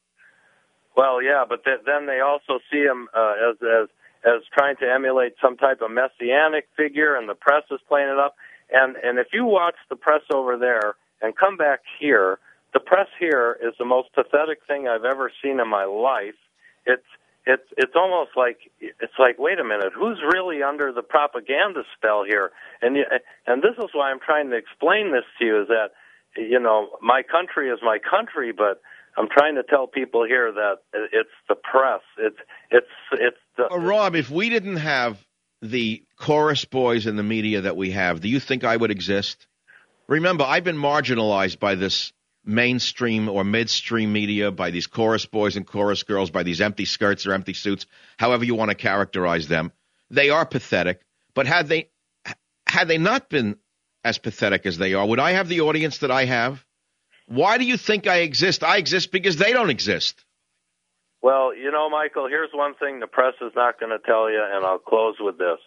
Well, yeah, but th- then they also see him uh, as as as trying to emulate some type of messianic figure, and the press is playing it up. And and if you watch the press over there and come back here, the press here is the most pathetic thing I've ever seen in my life. It's it's it's almost like it's like wait a minute, who's really under the propaganda spell here? And and this is why I'm trying to explain this to you, is that, you know, my country is my country, but I'm trying to tell people here that it's the press. It's it's it's the uh, Rob, if we didn't have the chorus boys in the media that we have, do you think I would exist? Remember, I've been marginalized by this mainstream or midstream media, by these chorus boys and chorus girls, by these empty skirts or empty suits, however you want to characterize them. They are pathetic, but had they had they not been as pathetic as they are, would I have the audience that I have? Why do you think I exist? I exist because they don't exist. Well, you know, Michael, here's one thing the press is not going to tell you, and I'll close with this.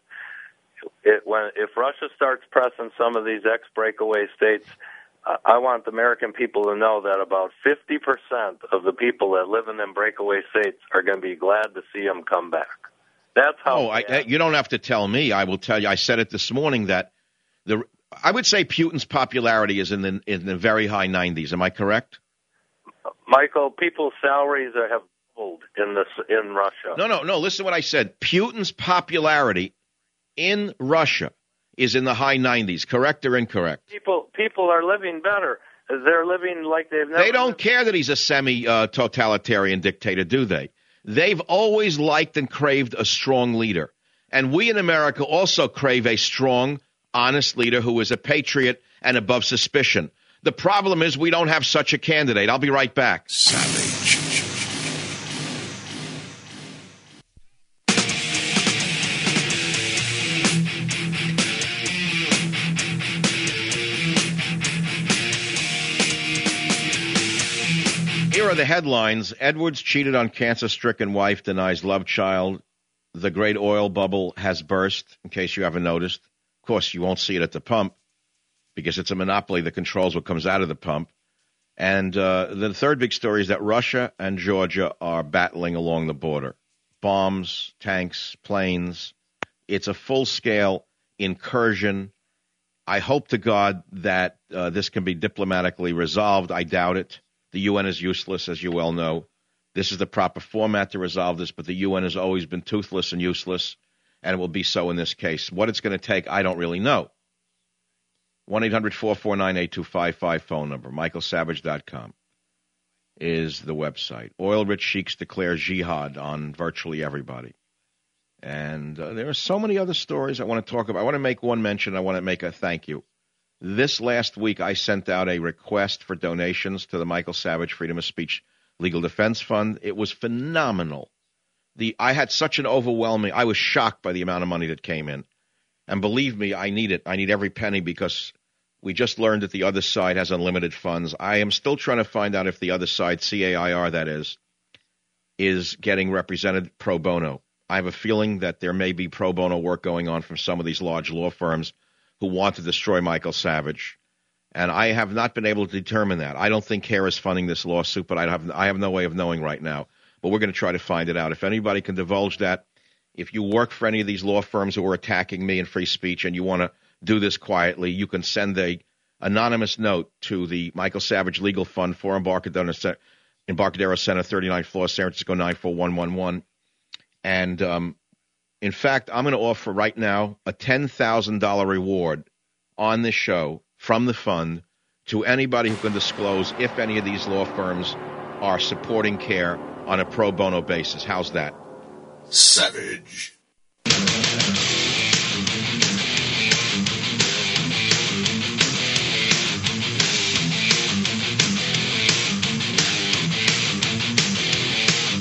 It, when if Russia starts pressing some of these ex-breakaway states, I want the American people to know that about fifty percent of the people that live in them breakaway states are going to be glad to see them come back. That's how. Oh, I, you don't have to tell me. I will tell you. I said it this morning that the I would say Putin's popularity is in the in the very high nineties. Am I correct? Michael, people's salaries are, have doubled in this in Russia. No, no, no. Listen to what I said. Putin's popularity in Russia is in the high nineties. Correct or incorrect? People people are living better. They're living like they've never. They don't care that he's a semi-totalitarian dictator, do they? They've always liked and craved a strong leader. And we in America also crave a strong, honest leader who is a patriot and above suspicion. The problem is we don't have such a candidate. I'll be right back. Savage. Here are the headlines. Edwards cheated on cancer-stricken wife, denies love child. The great oil bubble has burst, in case you haven't noticed. Of course, you won't see it at the pump because it's a monopoly that controls what comes out of the pump. And uh, the third big story is that Russia and Georgia are battling along the border. Bombs, tanks, planes. It's a full-scale incursion. I hope to God that uh, this can be diplomatically resolved. I doubt it. The U N is useless, as you well know. This is the proper format to resolve this, but the U N has always been toothless and useless, and it will be so in this case. What it's going to take, I don't really know. one eight hundred four four nine eight two five five phone number. michael savage dot com is the website. Oil-rich sheiks declare jihad on virtually everybody. And uh, there are so many other stories I want to talk about. I want to make one mention. I want to make a thank you. This last week, I sent out a request for donations to the Michael Savage Freedom of Speech Legal Defense Fund. It was phenomenal. The I had such an overwhelming – I was shocked by the amount of money that came in. And believe me, I need it. I need every penny because we just learned that the other side has unlimited funds. I am still trying to find out if the other side, C A I R that is, is getting represented pro bono. I have a feeling that there may be pro bono work going on from some of these large law firms who want to destroy Michael Savage. And I have not been able to determine that. I don't think CARE is funding this lawsuit, but I have I have no way of knowing right now. But we're going to try to find it out. If anybody can divulge that, if you work for any of these law firms who are attacking me and free speech and you want to do this quietly, you can send a anonymous note to the Michael Savage Legal Fund for Embarcadero Center, Embarcadero Center, thirty-ninth floor, San Francisco, nine four one one one. And um, in fact, I'm going to offer right now a ten thousand dollars reward on this show from the fund to anybody who can disclose if any of these law firms are supporting CARE on a pro bono basis. How's that? Savage.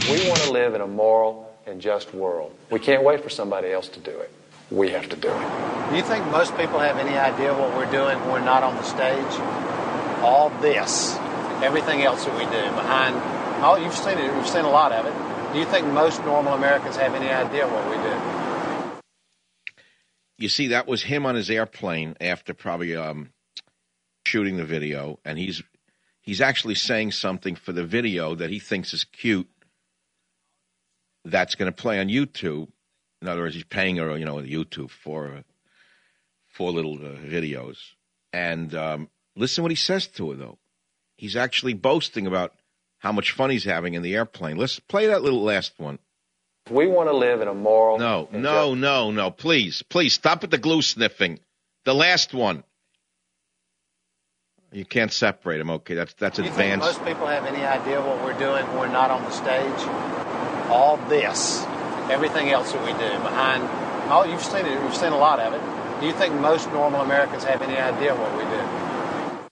We want to live in a moral and just world. We can't wait for somebody else to do it. We have to do it. Do you think most people have any idea what we're doing when we're not on the stage? All this, everything else that we do behind, oh, you've seen it, you've seen a lot of it. Do you think most normal Americans have any idea what we do? You see, that was him on his airplane after probably um, shooting the video, and he's he's actually saying something for the video that he thinks is cute that's going to play on YouTube. In other words, he's paying her, you know, YouTube for uh, four little uh, videos. And um, listen what he says to her, though. He's actually boasting about how much fun he's having in the airplane. Let's play that little last one. We want to live in a moral... No, no, just... no, no. Please, please, stop with the glue sniffing. The last one. You can't separate them, okay? That's that's Do you advanced. Think most people have any idea what we're doing when we're not on the stage? All this, everything else that we do behind, oh, you've seen it, you've seen a lot of it. Do you think most normal Americans have any idea what we do?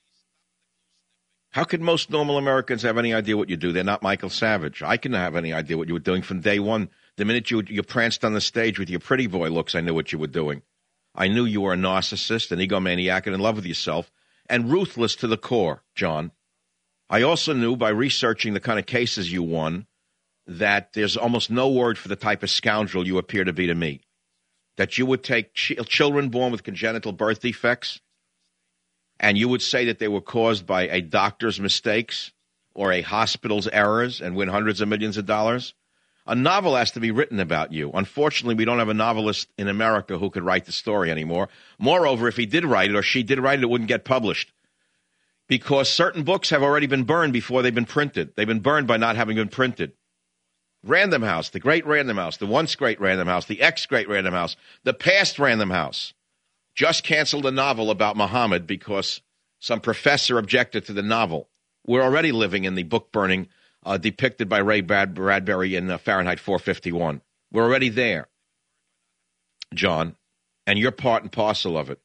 How could most normal Americans have any idea what you do? They're not Michael Savage. I couldn't have any idea what you were doing from day one. The minute you you pranced on the stage with your pretty boy looks, I knew what you were doing. I knew you were a narcissist, an egomaniac, and in love with yourself, and ruthless to the core, John. I also knew by researching the kind of cases you won that there's almost no word for the type of scoundrel you appear to be to me. That you would take ch- children born with congenital birth defects, and you would say that they were caused by a doctor's mistakes or a hospital's errors and win hundreds of millions of dollars. A novel has to be written about you. Unfortunately, we don't have a novelist in America who could write the story anymore. Moreover, if he did write it or she did write it, it wouldn't get published because certain books have already been burned before they've been printed. They've been burned by not having been printed. Random House, the great Random House, the once great Random House, the ex-great Random House, the past Random House, just canceled a novel about Muhammad because some professor objected to the novel. We're already living in the book burning uh, depicted by Ray Brad- Bradbury in uh, Fahrenheit four fifty-one. We're already there, John, and you're part and parcel of it.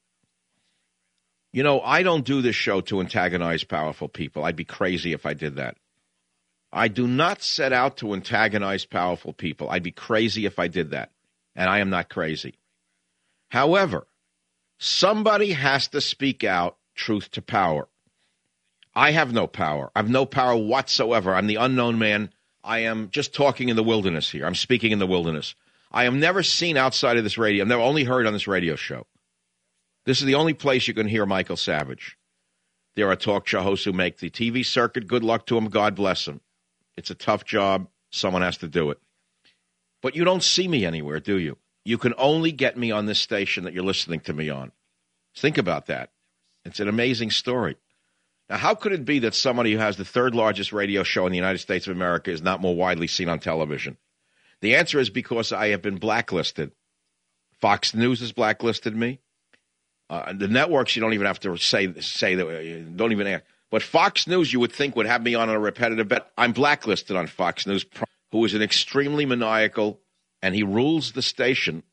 You know, I don't do this show to antagonize powerful people. I'd be crazy if I did that. I do not set out to antagonize powerful people. I'd be crazy if I did that, and I am not crazy. However, somebody has to speak out truth to power. I have no power. I have no power whatsoever. I'm the unknown man. I am just talking in the wilderness here. I'm speaking in the wilderness. I am never seen outside of this radio. I've never only heard on this radio show. This is the only place you can hear Michael Savage. There are talk show hosts who make the T V circuit. Good luck to them. God bless them. It's a tough job. Someone has to do it. But you don't see me anywhere, do you? You can only get me on this station that you're listening to me on. Think about that. It's an amazing story. Now, how could it be that somebody who has the third largest radio show in the United States of America is not more widely seen on television? The answer is because I have been blacklisted. Fox News has blacklisted me. Uh, the networks, you don't even have to say say that. Don't even ask. But Fox News, you would think, would have me on a repetitive bet. I'm blacklisted on Fox News, who is an extremely maniacal, and he rules the station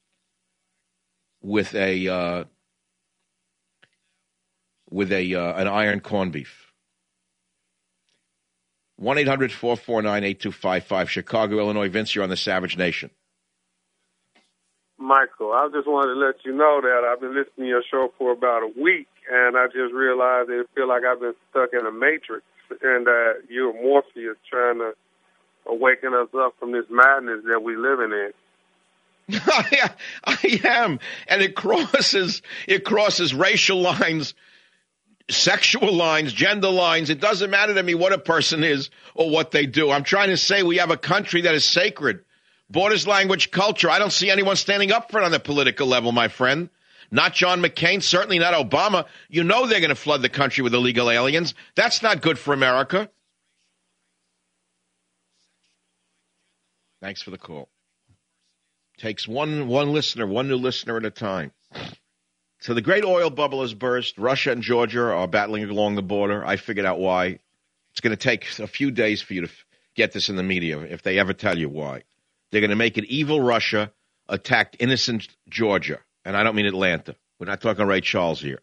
with a uh, with a uh, an iron corned beef. one eight hundred four four nine eight two five five, Chicago, Illinois. Vince, you're on the Savage Nation. Michael, I just wanted to let you know that I've been listening to your show for about a week, and I just realized that it feel like I've been stuck in a matrix, and that uh, you're Morpheus trying to awaken us up from this madness that we're living in. I, I am, and it crosses it crosses racial lines, sexual lines, gender lines. It doesn't matter to me what a person is or what they do. I'm trying to say we have a country that is sacred. Borders, language, culture. I don't see anyone standing up for it on the political level, my friend. Not John McCain, certainly not Obama. You know they're going to flood the country with illegal aliens. That's not good for America. Thanks for the call. Takes one one listener, one new listener at a time. So the great oil bubble has burst. Russia and Georgia are battling along the border. I figured out why. It's going to take a few days for you to f- get this in the media, if they ever tell you why. They're going to make it evil Russia attacked innocent Georgia. And I don't mean Atlanta. We're not talking Ray Charles here.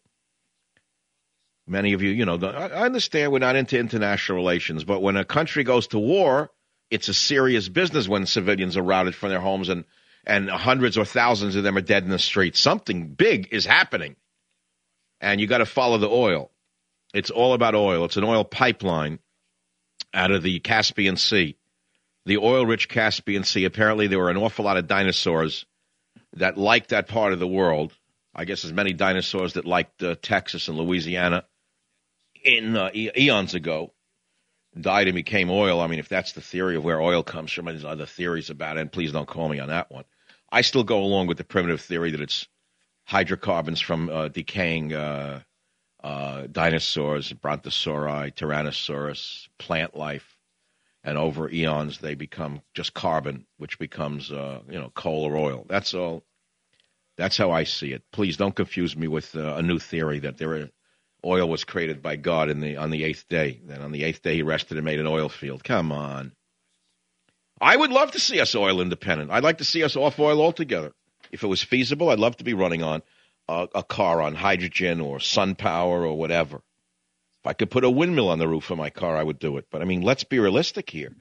Many of you, you know, I understand we're not into international relations, but when a country goes to war, it's a serious business when civilians are routed from their homes and, and hundreds or thousands of them are dead in the streets. Something big is happening, and you got to follow the oil. It's all about oil. It's an oil pipeline out of the Caspian Sea, the oil-rich Caspian Sea. Apparently, there were an awful lot of dinosaurs that liked that part of the world. I guess as many dinosaurs that liked uh, Texas and Louisiana in uh, e- eons ago died and became oil. I mean, if that's the theory of where oil comes from, there's other theories about it, and please don't call me on that one. I still go along with the primitive theory that it's hydrocarbons from uh, decaying uh, uh, dinosaurs, Brontosauri, Tyrannosaurus, plant life, and over eons they become just carbon, which becomes uh, you know coal or oil. That's all. That's how I see it. Please don't confuse me with uh, a new theory that there are, oil was created by God in the on the eighth day. Then on the eighth day he rested and made an oil field. Come on. I would love to see us oil independent. I'd like to see us off oil altogether. If it was feasible, I'd love to be running on a, a car on hydrogen or sun power or whatever. If I could put a windmill on the roof of my car, I would do it. But, I mean, let's be realistic here.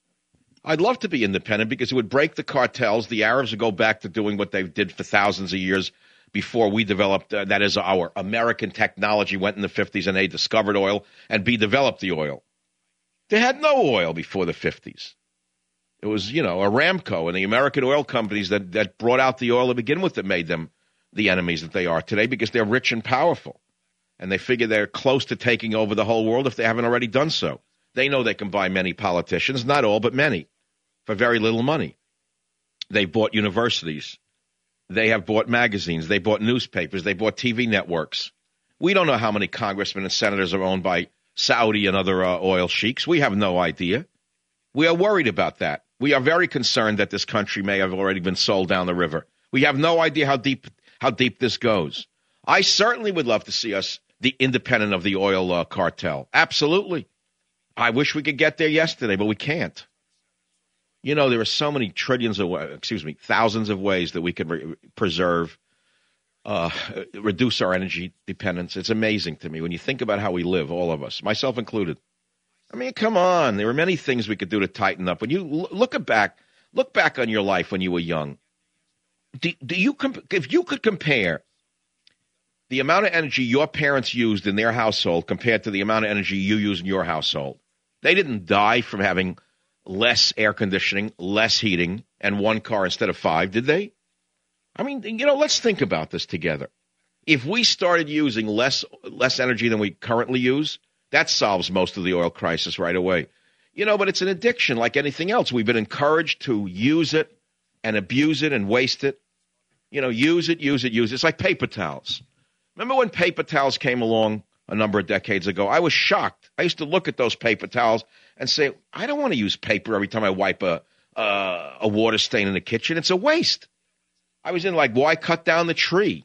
I'd love to be independent because it would break the cartels. The Arabs would go back to doing what they did for thousands of years before we developed, uh, that is, our American technology went in the fifties and they discovered oil and B, developed the oil. They had no oil before the fifties. It was, you know, Aramco and the American oil companies that, that brought out the oil to begin with that made them the enemies that they are today because they're rich and powerful. And they figure they're close to taking over the whole world if they haven't already done so. They know they can buy many politicians, not all, but many, for very little money. They bought universities. They have bought magazines. They bought newspapers. They bought T V networks. We don't know how many congressmen and senators are owned by Saudi and other uh, oil sheiks. We have no idea. We are worried about that. We are very concerned that this country may have already been sold down the river. We have no idea how deep how deep this goes. I certainly would love to see us the independent of the oil uh, cartel. Absolutely. I wish we could get there yesterday, but we can't. You know, there are so many trillions of, excuse me, thousands of ways that we could re- preserve, uh, reduce our energy dependence. It's amazing to me when you think about how we live, all of us, myself included. I mean, come on. There are many things we could do to tighten up. When you look back, look back on your life when you were young. Do, do you comp- if you could compare the amount of energy your parents used in their household compared to the amount of energy you use in your household, they didn't die from having less air conditioning, less heating, and one car instead of five, did they? I mean, you know, let's think about this together. If we started using less less energy than we currently use, that solves most of the oil crisis right away. You know, but it's an addiction like anything else. We've been encouraged to use it and abuse it and waste it. You know, use it, use it, use it. It's like paper towels. Remember when paper towels came along a number of decades ago? I was shocked. I used to look at those paper towels and say, I don't want to use paper every time I wipe a, uh, a water stain in the kitchen. It's a waste. I was in like, why cut down the tree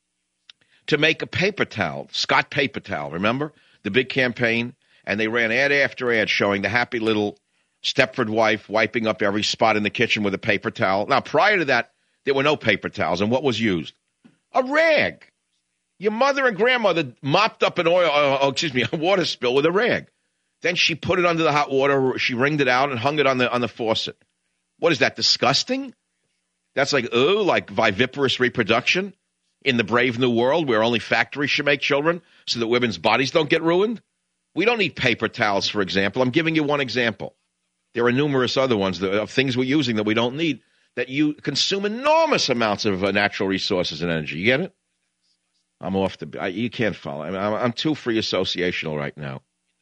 to make a paper towel? Scott Paper Towel, remember? The big campaign. And they ran ad after ad showing the happy little Stepford wife wiping up every spot in the kitchen with a paper towel. Now, prior to that, there were no paper towels. And what was used? A rag. Your mother and grandmother mopped up an oil, uh, oh, excuse me, a water spill with a rag. Then she put it under the hot water. She wringed it out and hung it on the on the faucet. What is that, disgusting? That's like, oh, like viviparous reproduction in the brave new world where only factories should make children so that women's bodies don't get ruined? We don't need paper towels, for example. I'm giving you one example. There are numerous other ones that, of things we're using that we don't need that you consume enormous amounts of uh, natural resources and energy. You get it? I'm off the I, – you can't follow. I mean, I'm, I'm too free associational right now.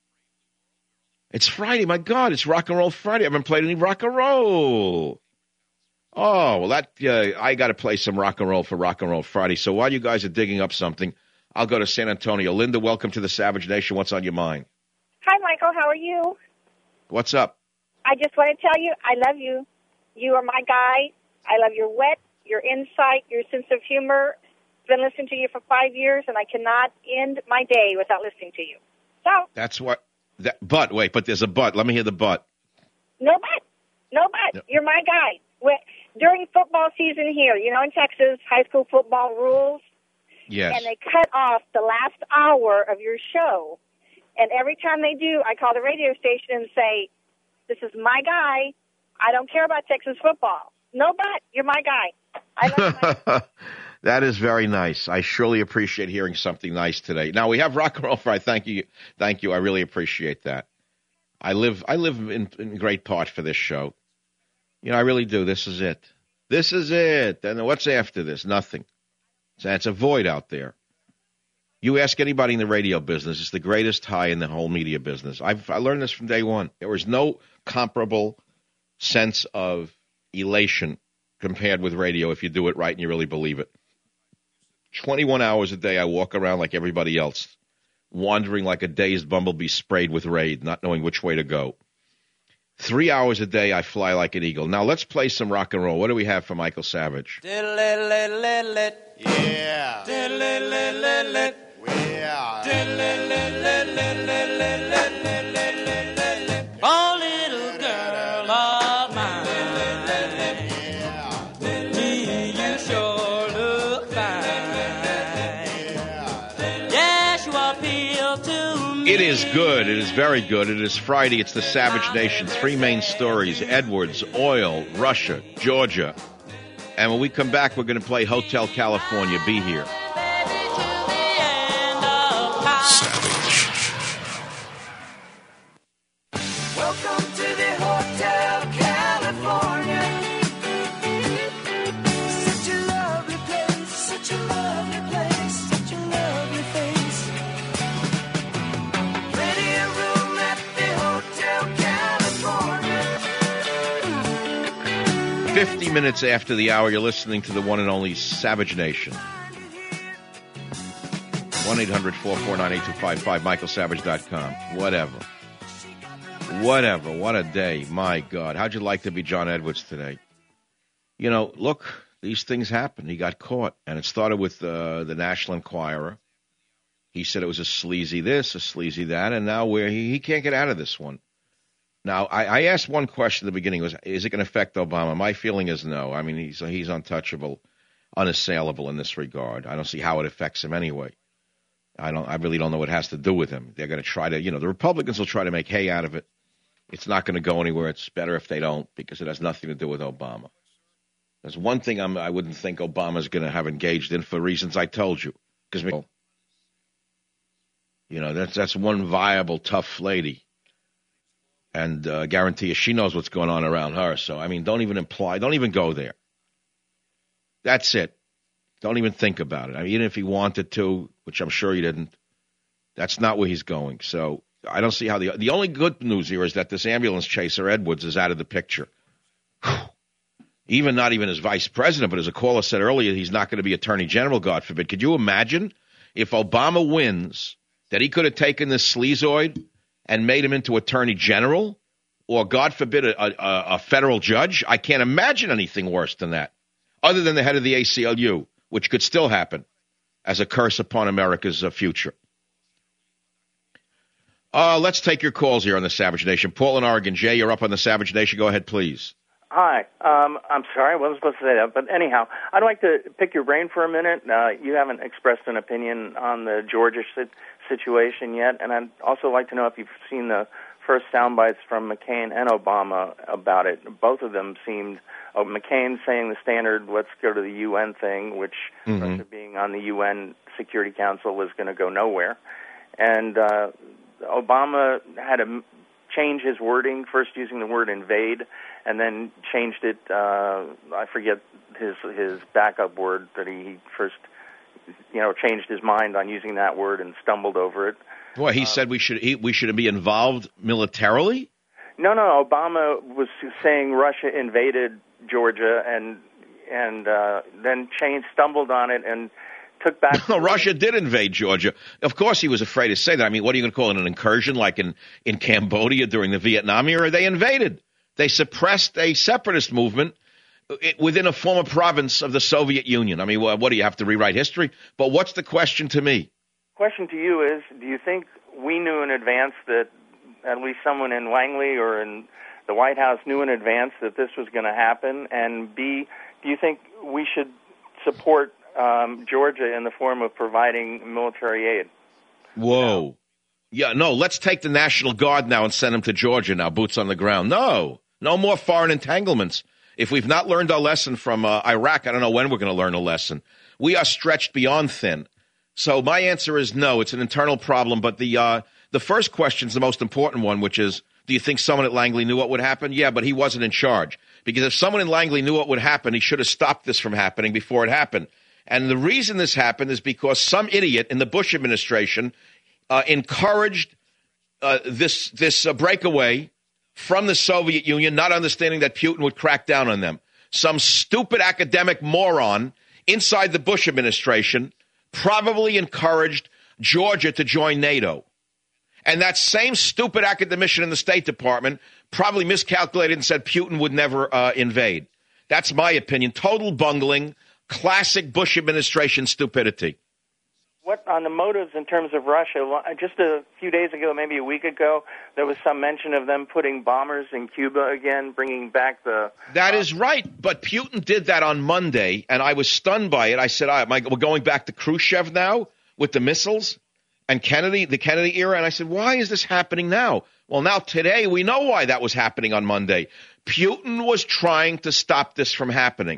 It's Friday. My God, it's Rock and Roll Friday. I haven't played any rock and roll. Oh, well, that uh, I got to play some rock and roll for Rock and Roll Friday. So while you guys are digging up something, I'll go to San Antonio. Linda, welcome to the Savage Nation. What's on your mind? Hi, Michael. How are you? What's up? I just want to tell you I love you. You are my guy. I love your wit, your insight, your sense of humor. I've been listening to you for five years, and I cannot end my day without listening to you. So That's what that, – but, wait, but there's a but. Let me hear the but. No but. No but. No. You're my guy. When, during football season here, you know, in Texas, high school football rules. Yes. And they cut off the last hour of your show. And every time they do, I call the radio station and say, This is my guy. I don't care about Texas football. No, but you're my guy. I love you, my That is very nice. I surely appreciate hearing something nice today. Now we have Rock and Roll Friday. Thank you, thank you. I really appreciate that. I live, I live in, in great part for this show. You know, I really do. This is it. This is it. And what's after this? Nothing. So it's a void out there. You ask anybody in the radio business, it's the greatest high in the whole media business. I've I learned this from day one. There was no comparable sense of elation compared with radio if you do it right and you really believe it. twenty-one hours a day, I walk around like everybody else, wandering like a dazed bumblebee sprayed with raid, not knowing which way to go. Three hours a day, I fly like an eagle. Now, let's play some rock and roll. What do we have for Michael Savage? Yeah. Yeah. Oh, little girl of mine. You sure look fine. Yes, you appeal to me. It is good. It is very good. It is Friday. It's the Savage Nation. Three main stories: Edwards, oil, Russia, Georgia. And when we come back, we're going to play Hotel California. Be here. Welcome to the Hotel California. Such a lovely place, such a lovely place, such a lovely face. Ready a room at the Hotel California. Fifty minutes after the hour, you're listening to the one and only Savage Nation. one eight hundred four four nine eight two five five, michael savage dot com. Whatever. Whatever. What a day. My God. How'd you like to be John Edwards today? You know, look, these things happen. He got caught. And it started with uh, the National Enquirer. He said it was a sleazy this, a sleazy that, and now where he, he can't get out of this one. Now, I, I asked one question at the beginning, was, is it going to affect Obama? My feeling is no. I mean, he's he's untouchable, unassailable in this regard. I don't see how it affects him anyway. I don't. I really don't know what it has to do with him. They're going to try to, you know, the Republicans will try to make hay out of it. It's not going to go anywhere. It's better if they don't, because it has nothing to do with Obama. There's one thing I'm, I wouldn't think Obama's going to have engaged in for reasons I told you. Because, you know, that's that's one viable, tough lady. And uh, guarantee you she knows what's going on around her. So, I mean, don't even imply, don't even go there. That's it. Don't even think about it. I mean, even if he wanted to, which I'm sure he didn't, that's not where he's going. So I don't see how the the only good news here is that this ambulance chaser Edwards is out of the picture. Whew. Even not even as vice president, but as a caller said earlier, he's not going to be attorney general, God forbid. Could you imagine if Obama wins that he could have taken this sleazoid and made him into attorney general, or God forbid a, a, a federal judge? I can't imagine anything worse than that, other than the head of the A C L U, which could still happen as a curse upon America's uh, future. Uh, let's take your calls here on the Savage Nation. Portland, Oregon. Jay, you're up on the Savage Nation. Go ahead, please. Hi. Um, I'm sorry, I wasn't supposed to say that. But anyhow, I'd like to pick your brain for a minute. Uh, you haven't expressed an opinion on the Georgia sit- situation yet, and I'd also like to know if you've seen the first sound bites from McCain and Obama about it. Both of them seemed, oh, McCain saying the standard, let's go to the U N thing, which Mm-hmm. Russia being on the U N Security Council was going to go nowhere. And uh, Obama had to change his wording, first using the word invade, and then changed it, uh, I forget his his backup word that he first, you know, changed his mind on using that word and stumbled over it. Boy, he uh, said we should he, we should be involved militarily? No, no, Obama was saying Russia invaded Georgia and and uh, then changed, stumbled on it and took back. No, Russia did invade Georgia. Of course he was afraid to say that. I mean, what are you going to call it, an incursion like in, in Cambodia during the Vietnam era? They invaded. They suppressed a separatist movement within a former province of the Soviet Union. I mean, what do you have to rewrite history? But what's the question to me? Question to you is, do you think we knew in advance that at least someone in Langley or in the White House knew in advance that this was going to happen? And B, do you think we should support um, Georgia in the form of providing military aid? Whoa. Yeah, no, let's take the National Guard now and send them to Georgia now, boots on the ground. No, no more foreign entanglements. If we've not learned our lesson from uh, Iraq, I don't know when we're going to learn a lesson. We are stretched beyond thin. So my answer is no, it's an internal problem. But the uh, the first question is the most important one, which is, do you think someone at Langley knew what would happen? Yeah, but he wasn't in charge. Because if someone in Langley knew what would happen, he should have stopped this from happening before it happened. And the reason this happened is because some idiot in the Bush administration uh, encouraged uh, this this uh, breakaway from the Soviet Union, not understanding that Putin would crack down on them. Some stupid academic moron inside the Bush administration probably encouraged Georgia to join NATO. And that same stupid academician in the State Department probably miscalculated and said Putin would never uh, invade. That's my opinion. Total bungling, classic Bush administration stupidity. What on the motives in terms of Russia? Just a few days ago, maybe a week ago, there was some mention of them putting bombers in Cuba again, bringing back the... That uh, is right, but Putin did that on Monday, and I was stunned by it. I said, right, we're going back to Khrushchev now with the missiles and Kennedy, the Kennedy era, and I said, why is this happening now? Well, now today we know why that was happening on Monday. Putin was trying to stop this from happening.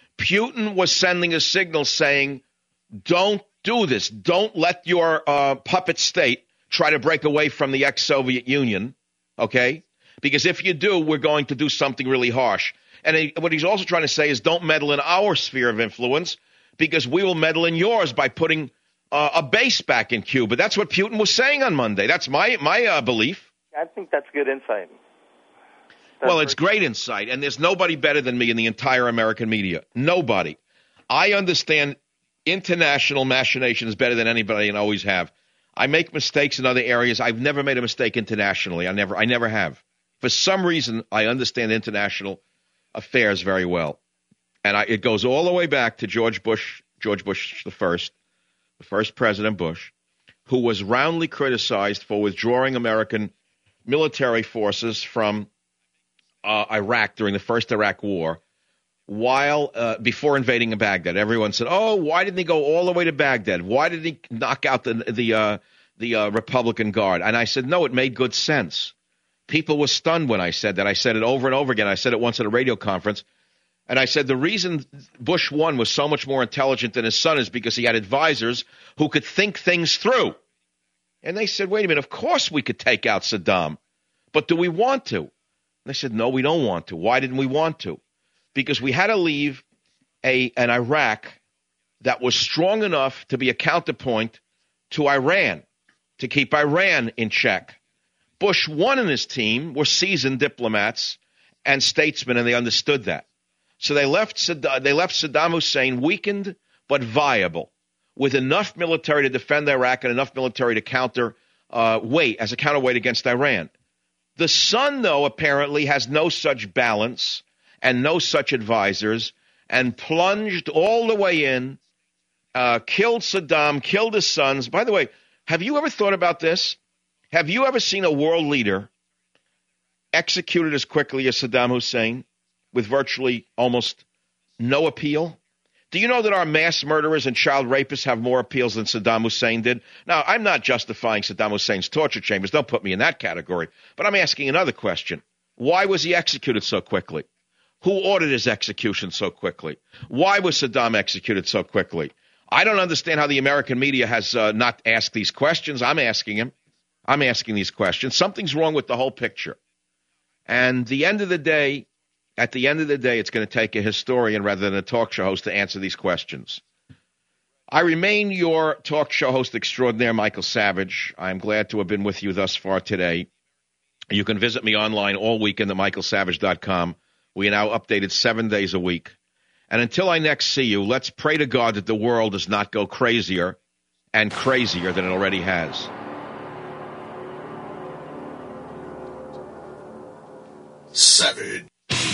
Putin was sending a signal saying, don't do this. Don't let your uh, puppet state try to break away from the ex-Soviet Union, okay? Because if you do, we're going to do something really harsh. And he, what he's also trying to say is don't meddle in our sphere of influence because we will meddle in yours by putting uh, a base back in Cuba. That's what Putin was saying on Monday. That's my, my uh, belief. I think that's good insight. That's well, it's great insight, and there's nobody better than me in the entire American media. Nobody. I understand international machinations better than anybody and always have. I make mistakes in other areas. I've never made a mistake internationally. I never I never have. For some reason, I understand international affairs very well. And I, it goes all the way back to George Bush, George Bush the first, the first President Bush, who was roundly criticized for withdrawing American military forces from uh, Iraq during the first Iraq War. While uh, before invading Baghdad, everyone said, "Oh, why didn't he go all the way to Baghdad? Why did he knock out the the uh, the uh, Republican Guard?" And I said, "No, it made good sense." People were stunned when I said that. I said it over and over again. I said it once at a radio conference, and I said the reason Bush one was so much more intelligent than his son is because he had advisors who could think things through. And they said, "Wait a minute, of course we could take out Saddam, but do we want to?" And they said, "No, we don't want to." Why didn't we want to? Because we had to leave a an Iraq that was strong enough to be a counterpoint to Iran, to keep Iran in check. Bush one and his team were seasoned diplomats and statesmen, and they understood that. So they left Saddam, they left Saddam Hussein weakened but viable, with enough military to defend Iraq and enough military to counter uh, weight as a counterweight against Iran. The son, though, apparently has no such balance and no such advisors, and plunged all the way in, uh, killed Saddam, killed his sons. By the way, have you ever thought about this? Have you ever seen a world leader executed as quickly as Saddam Hussein with virtually almost no appeal? Do you know that our mass murderers and child rapists have more appeals than Saddam Hussein did? Now, I'm not justifying Saddam Hussein's torture chambers. Don't put me in that category. But I'm asking another question. Why was he executed so quickly? Who ordered his execution so quickly? Why was Saddam executed so quickly? I don't understand how the American media has uh, not asked these questions. I'm asking him. I'm asking these questions. Something's wrong with the whole picture. And the end of the day, at the end of the day, it's going to take a historian rather than a talk show host to answer these questions. I remain your talk show host extraordinaire, Michael Savage. I'm glad to have been with you thus far today. You can visit me online all weekend at michael savage dot com. We are now updated seven days a week. And until I next see you, let's pray to God that the world does not go crazier and crazier than it already has. Savage.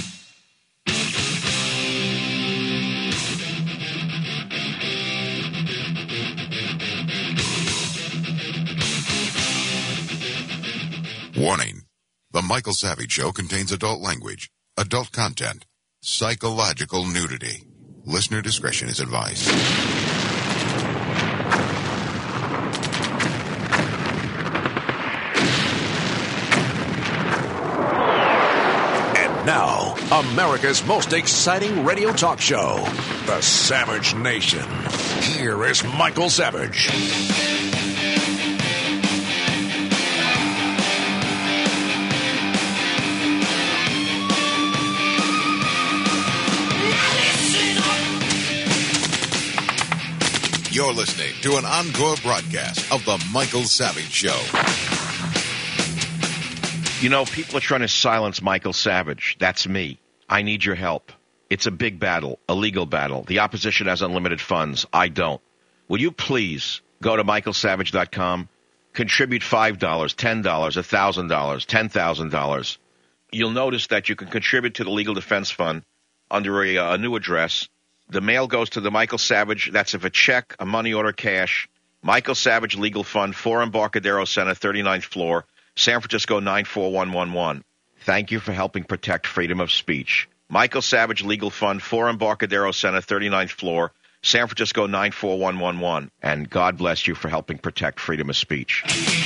Warning. The Michael Savage Show contains adult language, adult content, psychological nudity. Listener discretion is advised. now, America's most exciting radio talk show, The Savage Nation. Here is Michael Savage. You're listening to an encore broadcast of The Michael Savage Show. You know, people are trying to silence Michael Savage. That's me. I need your help. It's a big battle, a legal battle. The opposition has unlimited funds. I don't. Will you please go to michael savage dot com, contribute five dollars, ten dollars, one thousand dollars, ten thousand dollars. You'll notice that you can contribute to the Legal Defense Fund under a, a new address. The mail goes to the Michael Savage. That's if a check, a money order, cash. Michael Savage Legal Fund, four Embarcadero Center, thirty-ninth floor, San Francisco nine four one one one. Thank you for helping protect freedom of speech. Michael Savage Legal Fund, four Embarcadero Center, thirty-ninth floor, San Francisco nine four one one one. And God bless you for helping protect freedom of speech.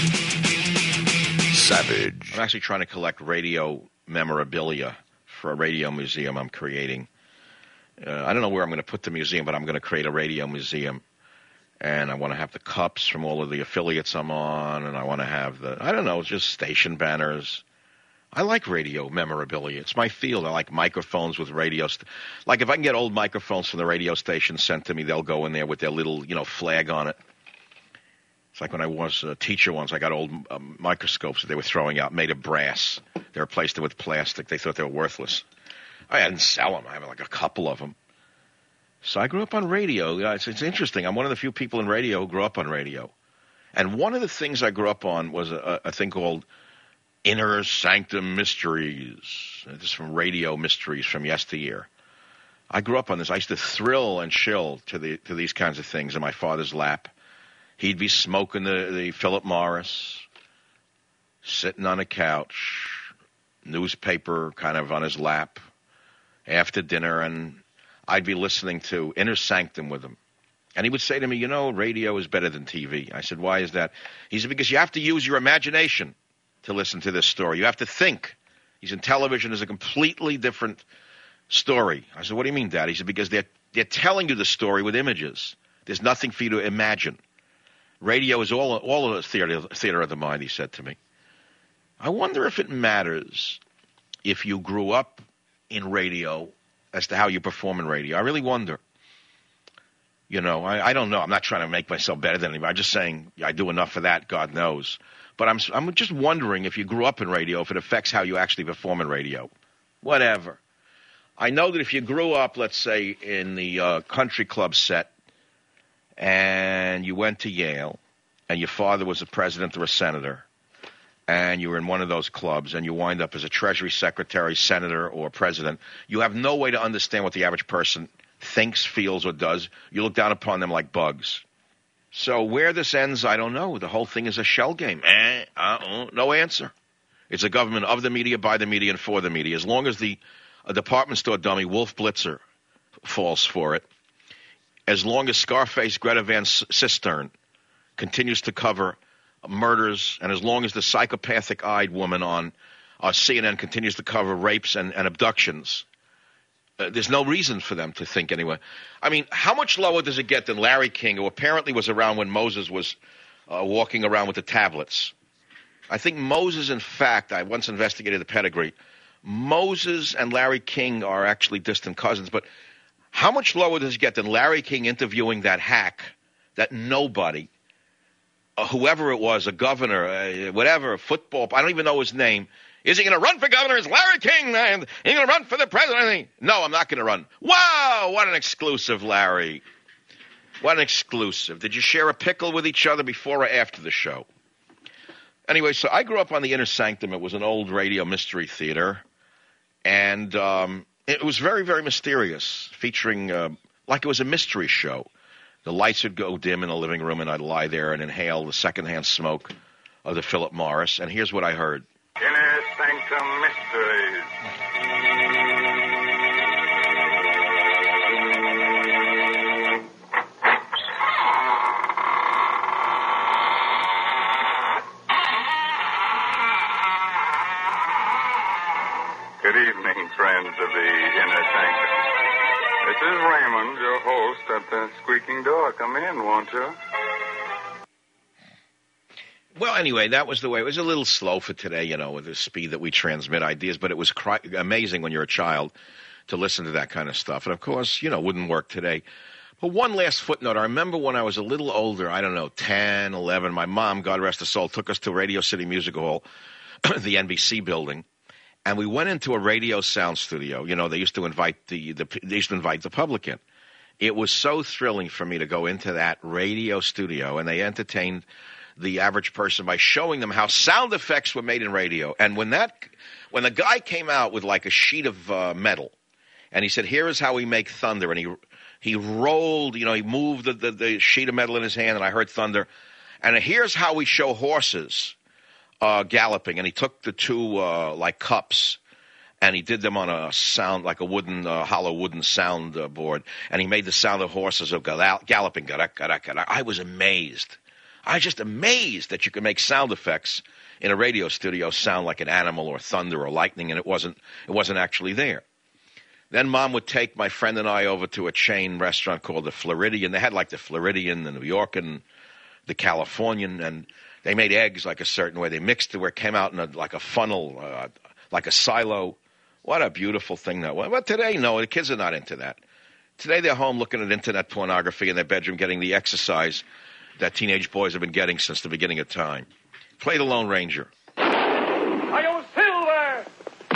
Savage. I'm actually trying to collect radio memorabilia for a radio museum I'm creating. Uh, I don't know where I'm going to put the museum, but I'm going to create a radio museum. And I want to have the cups from all of the affiliates I'm on, and I want to have the, I don't know, just station banners. I like radio memorabilia. It's my field. I like microphones with radio. St- like if I can get old microphones from the radio station sent to me, they'll go in there with their little, you know, flag on it. It's like when I was a teacher once, I got old um, microscopes that they were throwing out, made of brass. They replaced them with plastic. They thought they were worthless. I didn't sell them. I have like a couple of them. So I grew up on radio. It's, it's interesting. I'm one of the few people in radio who grew up on radio. And one of the things I grew up on was a, a thing called Inner Sanctum Mysteries. This is from Radio Mysteries from yesteryear. I grew up on this. I used to thrill and chill to the to these kinds of things in my father's lap. He'd be smoking the, the Philip Morris, sitting on a couch, newspaper kind of on his lap after dinner, and I'd be listening to Inner Sanctum with him. And he would say to me, you know, radio is better than T V. I said, why is that? He said, because you have to use your imagination to listen to this story. You have to think. He said, television is a completely different story. I said, what do you mean, Dad? He said, because they're, they're telling you the story with images. There's nothing for you to imagine. Radio is all, all of the theater, theater of the mind, he said to me. I wonder if it matters if you grew up in radio as to how you perform in radio. I really wonder. You know, I, I don't know. I'm not trying to make myself better than anybody. I'm just saying I do enough for that, God knows. But I'm I'm just wondering if you grew up in radio, if it affects how you actually perform in radio. Whatever. I know that if you grew up, let's say, in the uh, country club set, and you went to Yale, and your father was a president or a senator, and you were in one of those clubs, and you wind up as a Treasury Secretary, senator, or president, you have no way to understand what the average person thinks, feels, or does. You look down upon them like bugs. So where this ends, I don't know. The whole thing is a shell game. Eh, uh-uh, no answer. It's a government of the media, by the media, and for the media. As long as the a department store dummy, Wolf Blitzer, falls for it, as long as Scarface Greta Van Susteren continues to cover murders, and as long as the psychopathic-eyed woman on uh, C N N continues to cover rapes and, and abductions, uh, there's no reason for them to think anyway. I mean, how much lower does it get than Larry King, who apparently was around when Moses was uh, walking around with the tablets? I think Moses, in fact, I once investigated the pedigree. Moses and Larry King are actually distant cousins, but how much lower does it get than Larry King interviewing that hack, that nobody, uh, whoever it was, a governor, uh, whatever, a football, I don't even know his name. Is he going to run for governor? Is Larry King, and he going to run for the president? No, I'm not going to run. Wow, what an exclusive, Larry. What an exclusive. Did you share a pickle with each other before or after the show? Anyway, so I grew up on the Inner Sanctum. It was an old radio mystery theater, and um, it was very, very mysterious, featuring uh, like it was a mystery show. The lights would go dim in the living room, and I'd lie there and inhale the secondhand smoke of the Philip Morris, and here's what I heard. Inner Sanctum Mysteries. Good evening, friends of the Inner Sanctum. This is Raymond, your host at the squeaking door. Come in, won't you? Well, anyway, that was the way. It was a little slow for today, you know, with the speed that we transmit ideas, but it was cry- amazing when you're a child to listen to that kind of stuff. And, of course, you know, wouldn't work today. But one last footnote. I remember when I was a little older, I don't know, ten, eleven, my mom, God rest her soul, took us to Radio City Music Hall, the N B C building, and we went into a radio sound studio. You know, they used to invite the, the they used to invite the public in. It was so thrilling for me to go into that radio studio, and they entertained the average person by showing them how sound effects were made in radio. And when that, when the guy came out with like a sheet of uh, metal, and he said, "Here is how we make thunder," and he he rolled, you know, he moved the, the, the sheet of metal in his hand, and I heard thunder. And here's how we show horses uh, galloping. And he took the two uh, like cups, and he did them on a sound, like a wooden, uh, hollow wooden sound uh, board, and he made the sound of horses of gall- galloping. I was amazed. I was just amazed that you could make sound effects in a radio studio sound like an animal or thunder or lightning, and it wasn't it wasn't actually there. Then Mom would take my friend and I over to a chain restaurant called the Floridian. They had like the Floridian, the New Yorker, the Californian, and they made eggs like a certain way. They mixed it where it came out in a, like a funnel, uh, like a silo. What a beautiful thing that was. But today, no, the kids are not into that. Today they're home looking at internet pornography in their bedroom, getting the exercise that teenage boys have been getting since the beginning of time. Play the Lone Ranger. Hi-yo, Silver!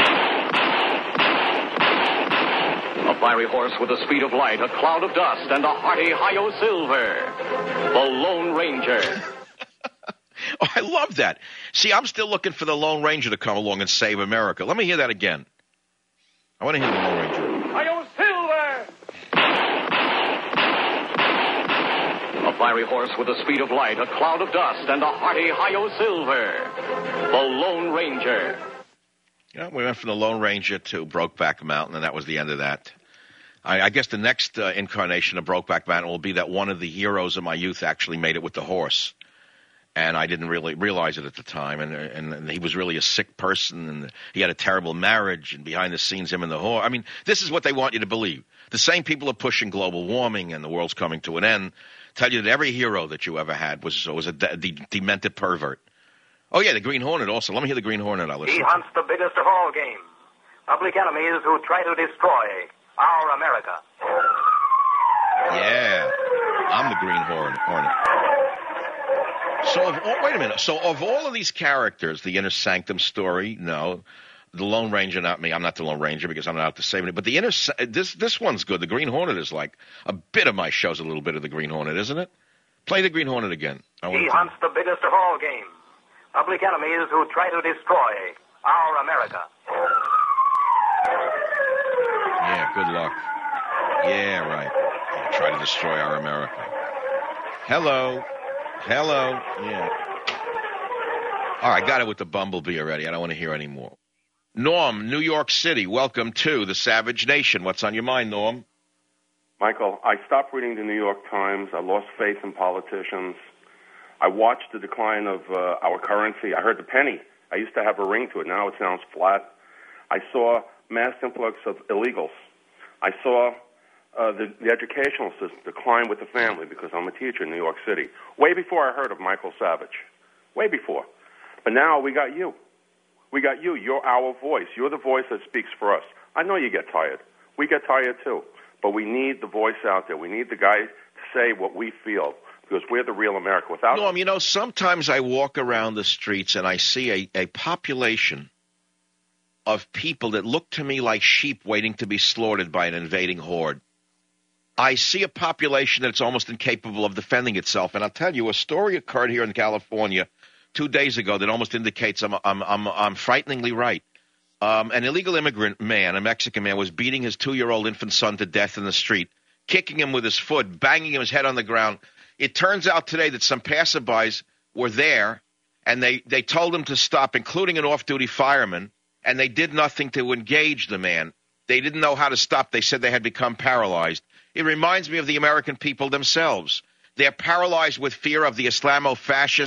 A fiery horse with the speed of light, a cloud of dust, and a hearty Hi-yo, Silver. The Lone Ranger. Oh, I love that. See, I'm still looking for the Lone Ranger to come along and save America. Let me hear that again. I want to hear the Lone Ranger. Hi-yo, Silver! A fiery horse with the speed of light, a cloud of dust, and a hearty Hi-yo, Silver. The Lone Ranger. You know, we went from the Lone Ranger to Brokeback Mountain, and that was the end of that. I, I guess the next uh, incarnation of Brokeback Mountain will be that one of the heroes of my youth actually made it with the horse. And I didn't really realize it at the time. And, and and he was really a sick person, and he had a terrible marriage, and behind the scenes, him and the whore. I mean, this is what they want you to believe. The same people are pushing global warming and the world's coming to an end tell you that every hero that you ever had was, was a de- de- demented pervert. Oh, yeah, the Green Hornet also. Let me hear the Green Hornet. I'll listen. He hunts the biggest of all game. Public enemies who try to destroy our America. Yeah, I'm the Green Hornet. Hornet. So, of, oh, wait a minute. So, of all of these characters, the Inner Sanctum story, no. The Lone Ranger, not me. I'm not the Lone Ranger because I'm not out to save it. But the Inner, this this one's good. The Green Hornet is like a bit of my show's a little bit of the Green Hornet, isn't it? Play the Green Hornet again. I He hunts the biggest of all game. Public enemies who try to destroy our America. Yeah, good luck. Yeah, right. Try to destroy our America. Hello. Hello. Yeah. All right, got it with the Bumblebee already. I don't want to hear any more. Norm, New York City, welcome to the Savage Nation. What's on your mind, Norm? Michael, I stopped reading the New York Times. I lost faith in politicians. I watched the decline of uh, our currency. I heard the penny. I used to have a ring to it. Now it sounds flat. I saw mass influx of illegals. I saw uh, the, the educational system decline with the family because I'm a teacher in New York City. Way before I heard of Michael Savage. Way before. But now we got you. We got you. You're our voice. You're the voice that speaks for us. I know you get tired. We get tired too. But we need the voice out there. We need the guy to say what we feel because we're the real America. Without Norm, you know, sometimes I walk around the streets and I see a, a population of people that look to me like sheep waiting to be slaughtered by an invading horde. I see a population that's almost incapable of defending itself. And I'll tell you, a story occurred here in California two days ago that almost indicates I'm I'm I'm, I'm frighteningly right. Um, an illegal immigrant man, a Mexican man, was beating his two-year-old infant son to death in the street, kicking him with his foot, banging his head on the ground. It turns out today that some passerbys were there, and they, they told him to stop, including an off-duty fireman, and they did nothing to engage the man. They didn't know how to stop. They said they had become paralyzed. It reminds me of the American people themselves. They're paralyzed with fear of the Islamo-fascist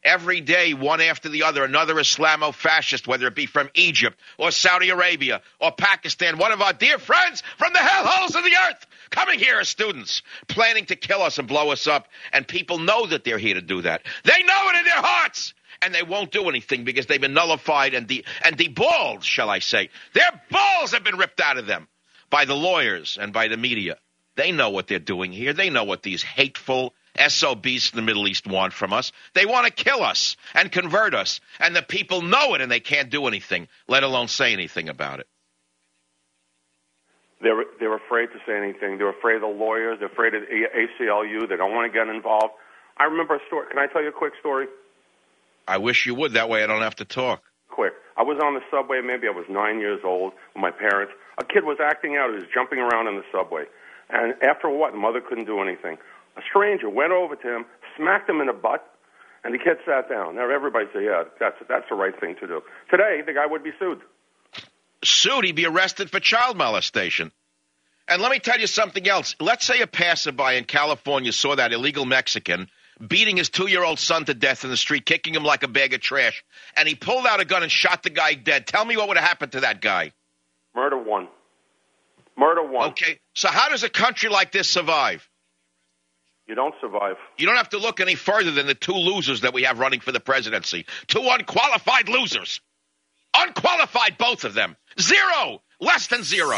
Every day, one after the other, another Islamo-fascist, whether it be from Egypt or Saudi Arabia or Pakistan, one of our dear friends from the hellholes of the earth, coming here as students, planning to kill us and blow us up. And people know that they're here to do that. They know it in their hearts. And they won't do anything because they've been nullified and de- and deballed, shall I say. Their balls have been ripped out of them by the lawyers and by the media. They know what they're doing here. They know what these hateful S O Bs in the Middle East want from us. They want to kill us and convert us. And the people know it, and they can't do anything, let alone say anything about it. They're, they're afraid to say anything. They're afraid of the lawyers. They're afraid of the A C L U. They don't want to get involved. I remember a story. Can I tell you a quick story? I wish you would. That way I don't have to talk. Quick. I was on the subway. Maybe I was nine years old with my parents. A kid was acting out. He was jumping around in the subway. And after what, the mother couldn't do anything. A stranger went over to him, smacked him in the butt, and the kid sat down. Now everybody say, yeah, that's, that's the right thing to do. Today, the guy would be sued. Sued? He'd be arrested for child molestation. And let me tell you something else. Let's say a passerby in California saw that illegal Mexican beating his two-year-old son to death in the street, kicking him like a bag of trash, and he pulled out a gun and shot the guy dead. Tell me what would have happened to that guy. Murder one. Murder one. Okay, so how does a country like this survive? You don't survive. You don't have to look any further than the two losers that we have running for the presidency. Two unqualified losers. Unqualified, both of them. Zero. Less than zero.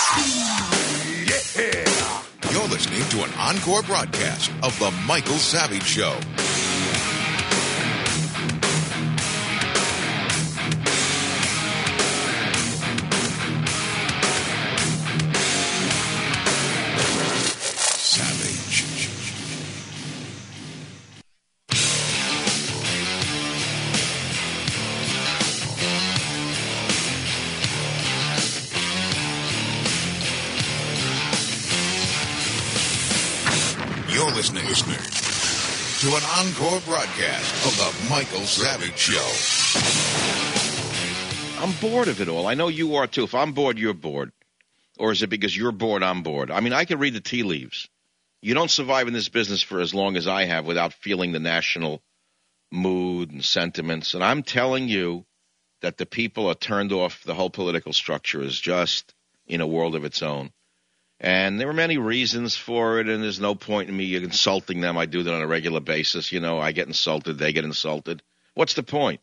Yeah. You're listening to an encore broadcast of The Michael Savage Show. Savage. You're listening, listening to an encore broadcast of The Michael Savage Show. I'm bored of it all. I know you are, too. If I'm bored, you're bored. Or is it because you're bored, I'm bored? I mean, I can read the tea leaves. You don't survive in this business for as long as I have without feeling the national mood and sentiments. And I'm telling you that the people are turned off. The whole political structure is just in a world of its own. And there are many reasons for it, and there's no point in me insulting them. I do that on a regular basis. You know, I get insulted, they get insulted. What's the point?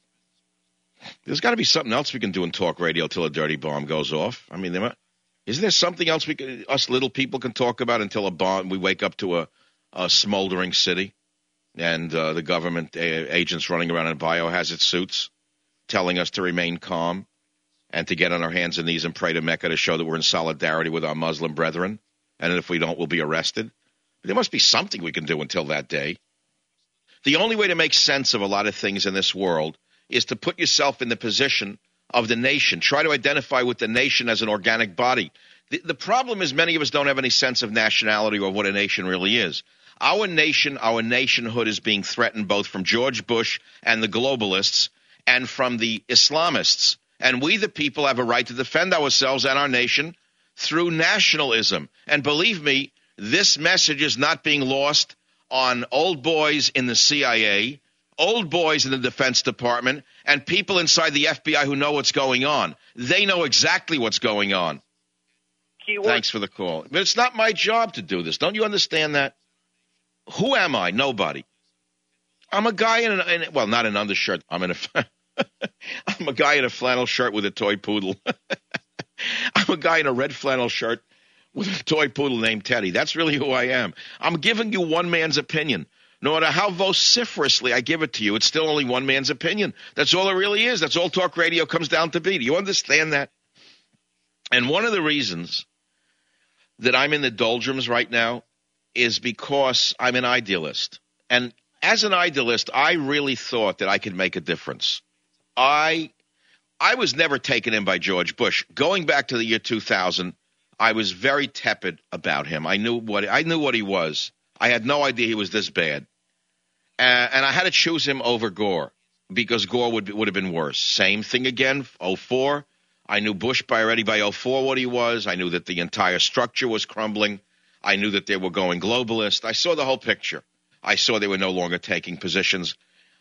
There's got to be something else we can do in talk radio till a dirty bomb goes off. I mean, there might, isn't there something else we can, us little people can talk about until a bomb, we wake up to a, a smoldering city and uh, the government a- agents running around in biohazard suits telling us to remain calm and to get on our hands and knees and pray to Mecca to show that we're in solidarity with our Muslim brethren, and if we don't, we'll be arrested? There must be something we can do until that day. The only way to make sense of a lot of things in this world is to put yourself in the position of the nation. Try to identify with the nation as an organic body. The, the problem is many of us don't have any sense of nationality or what a nation really is. Our nation, our nationhood is being threatened both from George Bush and the globalists and from the Islamists. And we, the people, have a right to defend ourselves and our nation through nationalism. And believe me, this message is not being lost on old boys in the C I A, old boys in the Defense Department, and people inside the F B I who know what's going on. They know exactly what's going on. Keyword. Thanks for the call. But it's not my job to do this. Don't you understand that? Who am I? Nobody. I'm a guy in, an, in well, not an undershirt. I'm in a I'm a guy in a flannel shirt with a toy poodle. I'm a guy in a red flannel shirt with a toy poodle named Teddy. That's really who I am. I'm giving you one man's opinion. No matter how vociferously I give it to you, it's still only one man's opinion. That's all it really is. That's all talk radio comes down to be. Do you understand that? And one of the reasons that I'm in the doldrums right now is because I'm an idealist. And as an idealist, I really thought that I could make a difference. I I was never taken in by George Bush. Going back to the year two thousand, I was very tepid about him. I knew what I knew what he was. I had no idea he was this bad. Uh, and I had to choose him over Gore because Gore would would have been worse. Same thing again, oh four. I knew Bush by already by oh four what he was. I knew that the entire structure was crumbling. I knew that they were going globalist. I saw the whole picture. I saw they were no longer taking positions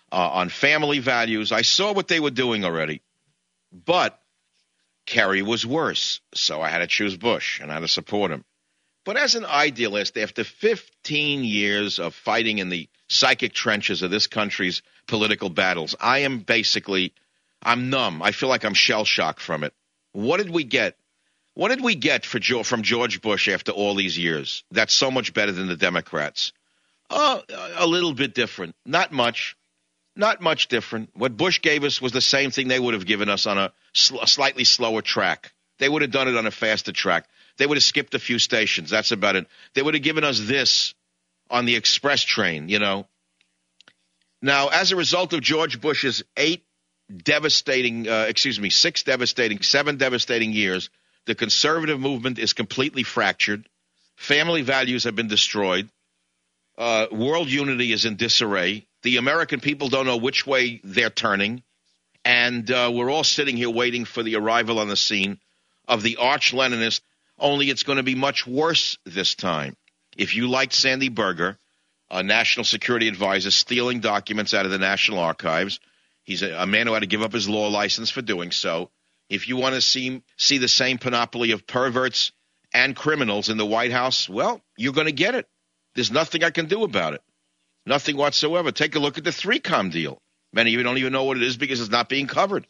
uh, on family values. I saw what they were doing already. But Kerry was worse, so I had to choose Bush, and I had to support him. But as an idealist, after fifteen years of fighting in the psychic trenches of this country's political battles, I am basically, I'm numb. I feel like I'm shell-shocked from it. What did we get? What did we get for Joe, from George Bush after all these years? That's so much better than the Democrats. Oh, a little bit different. Not much. Not much different. What Bush gave us was the same thing they would have given us on a, sl- a slightly slower track. They would have done it on a faster track. They would have skipped a few stations. That's about it. They would have given us this on the express train, you know. Now, as a result of George Bush's eight devastating, uh, excuse me, six devastating, seven devastating years, the conservative movement is completely fractured. Family values have been destroyed. Uh, world unity is in disarray. The American people don't know which way they're turning. And uh, we're all sitting here waiting for the arrival on the scene of the arch-Leninist, only it's going to be much worse this time. If you liked Sandy Berger, a national security advisor, stealing documents out of the National Archives, he's a, a man who had to give up his law license for doing so. If you want to see, see the same panoply of perverts and criminals in the White House, well, you're going to get it. There's nothing I can do about it. Nothing whatsoever. Take a look at the three com deal. Many of you don't even know what it is because it's not being covered.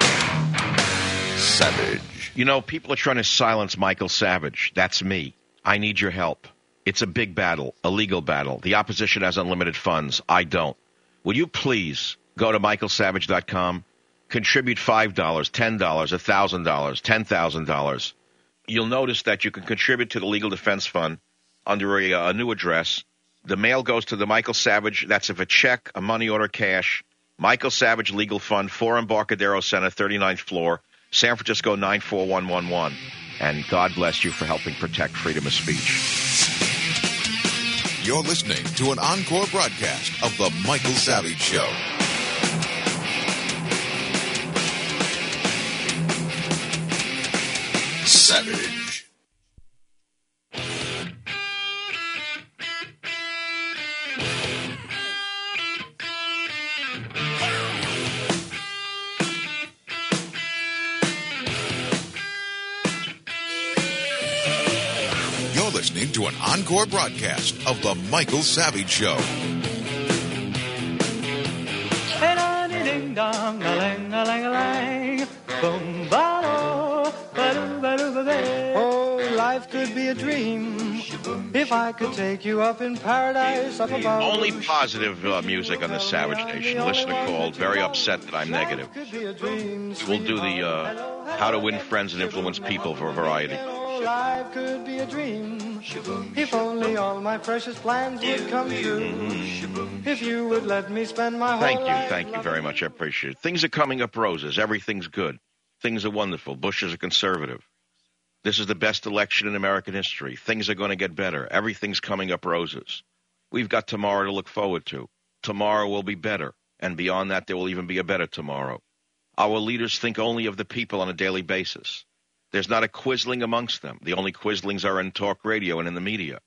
Savage. You know, people are trying to silence Michael Savage. That's me. I need your help. It's a big battle, a legal battle. The opposition has unlimited funds. I don't. Will you please go to michael savage dot com, contribute five dollars, ten dollars, one thousand dollars, ten thousand dollars. You'll notice that you can contribute to the Legal Defense Fund under a, a new address. The mail goes to the Michael Savage. That's if a check, a money order, cash. Michael Savage Legal Fund, four Embarcadero Center, thirty-ninth floor, San Francisco nine four one one one. And God bless you for helping protect freedom of speech. You're listening to an encore broadcast of The Michael Savage Show. Savage. Listening to an encore broadcast of The Michael Savage Show. Oh, life could be a dream if I could take you up in paradise up above. Only positive uh, music on the Savage Nation. Listener called, very upset that I'm negative. We'll do the uh, How to Win Friends and Influence People for a variety. Life could be a dream if only all my precious plans would come true. Mm-hmm. If you would let me spend my whole Thank you, life. thank you very much. I appreciate it. Things are coming up roses. Everything's good. Things are wonderful. Bush is a conservative. This is the best election in American history. Things are going to get better. Everything's coming up roses. We've got tomorrow to look forward to. Tomorrow will be better, and beyond that, there will even be a better tomorrow. Our leaders think only of the people on a daily basis. There's not a quisling amongst them. The only quislings are in talk radio and in the media.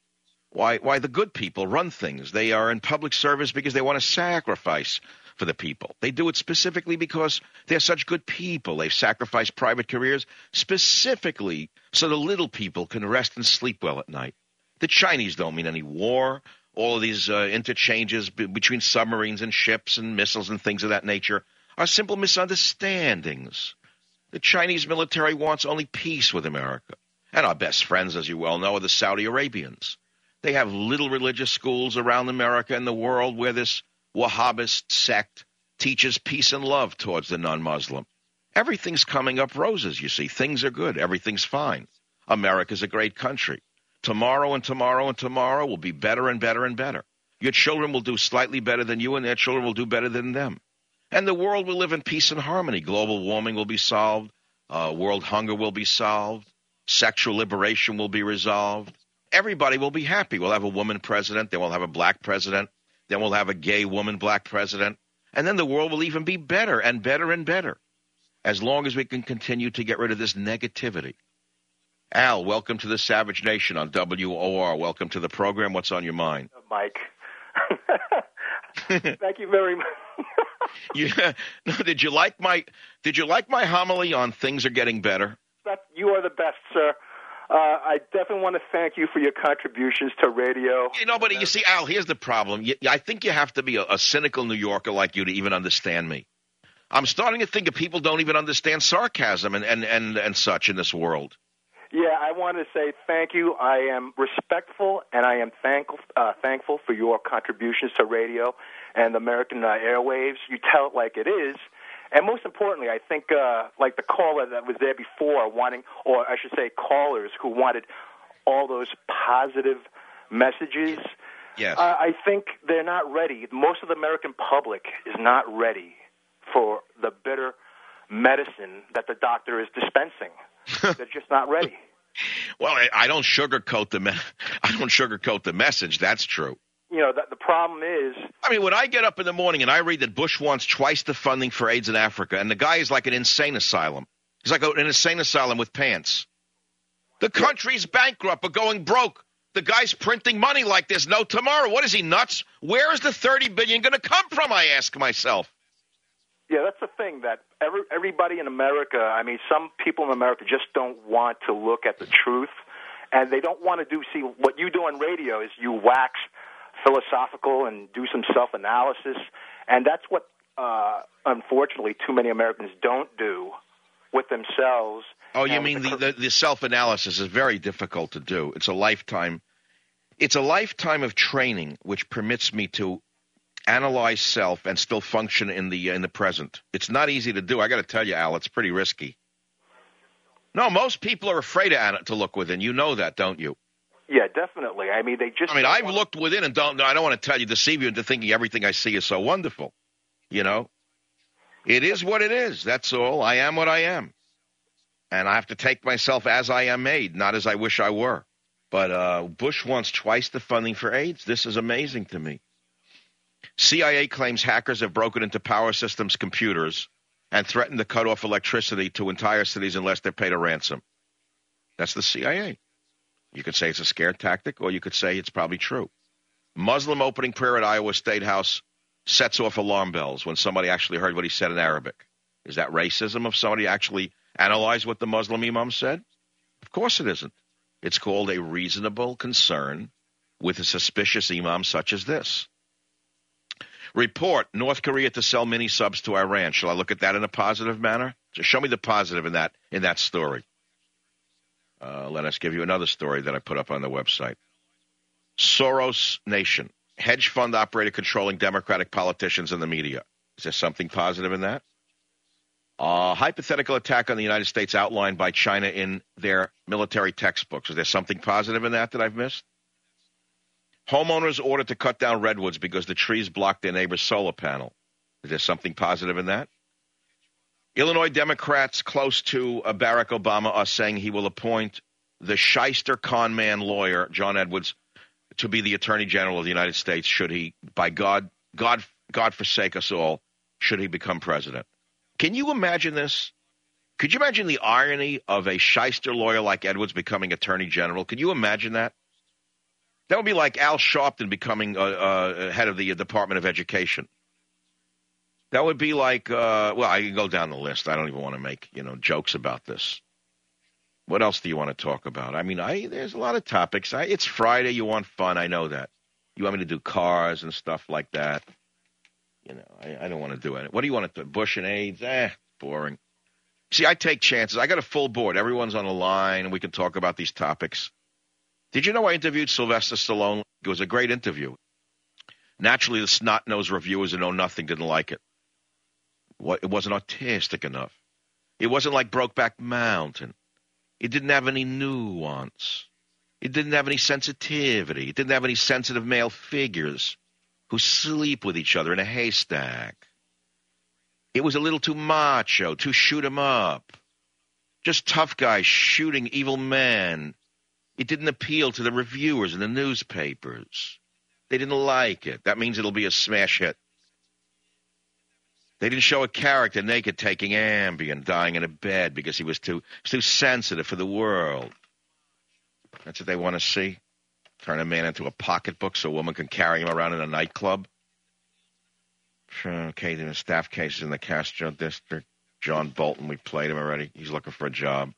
Why, why the good people run things. They are in public service because they want to sacrifice for the people. They do it specifically because they're such good people. They've sacrificed private careers specifically so the little people can rest and sleep well at night. The Chinese don't mean any war. All of these uh, interchanges b- between submarines and ships and missiles and things of that nature are simple misunderstandings. The Chinese military wants only peace with America. And our best friends, as you well know, are the Saudi Arabians. They have little religious schools around America and the world where this Wahhabist sect teaches peace and love towards the non-Muslim. Everything's coming up roses, you see. Things are good. Everything's fine. America's a great country. Tomorrow and tomorrow and tomorrow will be better and better and better. Your children will do slightly better than you, and their children will do better than them. And the world will live in peace and harmony. Global warming will be solved. Uh, world hunger will be solved. Sexual liberation will be resolved. Everybody will be happy. We'll have a woman president. Then we'll have a black president. Then we'll have a gay woman black president. And then the world will even be better and better and better, as long as we can continue to get rid of this negativity. Al, welcome to the Savage Nation on W O R. Welcome to the program. What's on your mind? Mike. Thank you very much. Yeah. No, did you like my Did you like my homily on things are getting better? That, you are the best, sir. Uh, I definitely want to thank you for your contributions to radio. You know, but you see, Al, here's the problem. You, I think you have to be a, a cynical New Yorker like you to even understand me. I'm starting to think that people don't even understand sarcasm and, and, and, and such in this world. Yeah, I want to say thank you. I am respectful and I am thankful uh, thankful for your contributions to radio and the American uh, airwaves. You tell it like it is. And most importantly, I think uh, like the caller that was there before wanting, or I should say callers who wanted all those positive messages. Yes. Uh, I think they're not ready. Most of the American public is not ready for the bitter medicine that the doctor is dispensing. They're just not ready. Well, I, I don't sugarcoat the me- I don't sugarcoat the message. That's true. You know, the, the problem is... I mean, when I get up in the morning and I read that Bush wants twice the funding for AIDS in Africa, and the guy is like an insane asylum. He's like an insane asylum with pants. The country's bankrupt or going broke. The guy's printing money like there's no tomorrow. What is he, nuts? Where is the thirty billion dollars going to come from, I ask myself? Yeah, that's the thing, that every, everybody in America, I mean, some people in America just don't want to look at the truth, and they don't want to do, see, what you do on radio is you wax philosophical and do some self-analysis, and that's what, uh, unfortunately, too many Americans don't do with themselves. Oh, you mean the, the, the self-analysis is very difficult to do. It's a lifetime, it's a lifetime of training which permits me to analyze self and still function in the in the present. It's not easy to do. I got to tell you, Al, it's pretty risky. No, most people are afraid to, to look within. You know that, don't you? Yeah, definitely. I mean, they just. I mean, I've looked within and don't. I don't want to tell you, deceive you into thinking everything I see is so wonderful. You know, it is what it is. That's all. I am what I am, and I have to take myself as I am made, not as I wish I were. But uh, Bush wants twice the funding for AIDS. This is amazing to me. C I A claims hackers have broken into power systems computers and threatened to cut off electricity to entire cities unless they're paid a ransom. That's the C I A. You could say it's a scare tactic, or you could say it's probably true. Muslim opening prayer at Iowa State House sets off alarm bells when somebody actually heard what he said in Arabic. Is that racism if somebody actually analyzed what the Muslim imam said? Of course it isn't. It's called a reasonable concern with a suspicious imam such as this. Report, North Korea to sell mini-subs to Iran. Shall I look at that in a positive manner? Just show me the positive in that in that story. Uh, let us give you another story that I put up on the website. Soros Nation, hedge fund operator controlling Democratic politicians and the media. Is there something positive in that? Uh, hypothetical attack on the United States outlined by China in their military textbooks. Is there something positive in that that I've missed? Homeowners ordered to cut down redwoods because the trees blocked their neighbor's solar panel. Is there something positive in that? Illinois Democrats close to uh, Barack Obama are saying he will appoint the shyster con man lawyer, John Edwards, to be the Attorney General of the United States should he, by God, God, God forsake us all, should he become president. Can you imagine this? Could you imagine the irony of a shyster lawyer like Edwards becoming Attorney General? Could you imagine that? That would be like Al Sharpton becoming uh, uh, head of the Department of Education. That would be like, uh, well, I can go down the list. I don't even want to make, you know, jokes about this. What else do you want to talk about? I mean, I there's a lot of topics. I, it's Friday. You want fun. I know that. You want me to do cars and stuff like that. You know, I, I don't want to do it. What do you want to do? Bush and AIDS? Eh, boring. See, I take chances. I got a full board. Everyone's on the line, and we can talk about these topics. Did you know I interviewed Sylvester Stallone? It was a great interview. Naturally, the snot-nosed reviewers who know nothing didn't like it. It wasn't artistic enough. It wasn't like Brokeback Mountain. It didn't have any nuance. It didn't have any sensitivity. It didn't have any sensitive male figures who sleep with each other in a haystack. It was a little too macho, too shoot 'em up. Just tough guys shooting evil men. It didn't appeal to the reviewers in the newspapers. They didn't like it. That means it'll be a smash hit. They didn't show a character naked taking Ambien, dying in a bed because he was too too sensitive for the world. That's what they want to see. Turn a man into a pocketbook so a woman can carry him around in a nightclub. Okay, the staff cases in the Castro district. John Bolton, we played him already. He's looking for a job.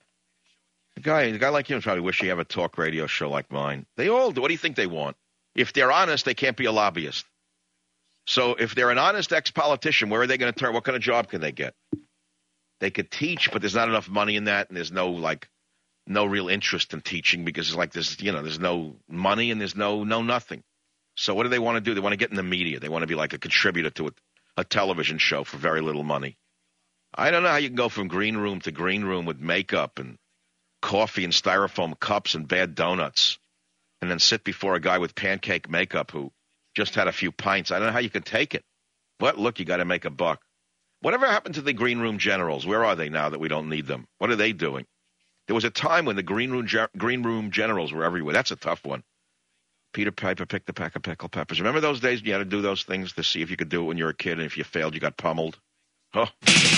A guy, a guy like him probably wish he had a talk radio show like mine. They all do. What do you think they want? If they're honest, they can't be a lobbyist. So if they're an honest ex-politician, where are they going to turn? What kind of job can they get? They could teach, but there's not enough money in that, and there's no like, no real interest in teaching because it's like there's, you know, there's no money and there's no, no nothing. So what do they want to do? They want to get in the media. They want to be like a contributor to a, a television show for very little money. I don't know how you can go from green room to green room with makeup and coffee and styrofoam cups and bad donuts and then sit before a guy with pancake makeup who just had a few pints. I don't know how you can take it. But look, you got to make a buck. Whatever happened to the green room generals? Where are they now that we don't need them? What are they doing? There was a time when the green room ge- green room generals were everywhere. That's a tough one. Peter Piper picked a pack of pickled peppers. Remember those days you had to do those things to see if you could do it when you were a kid, and if you failed, you got pummeled? Huh?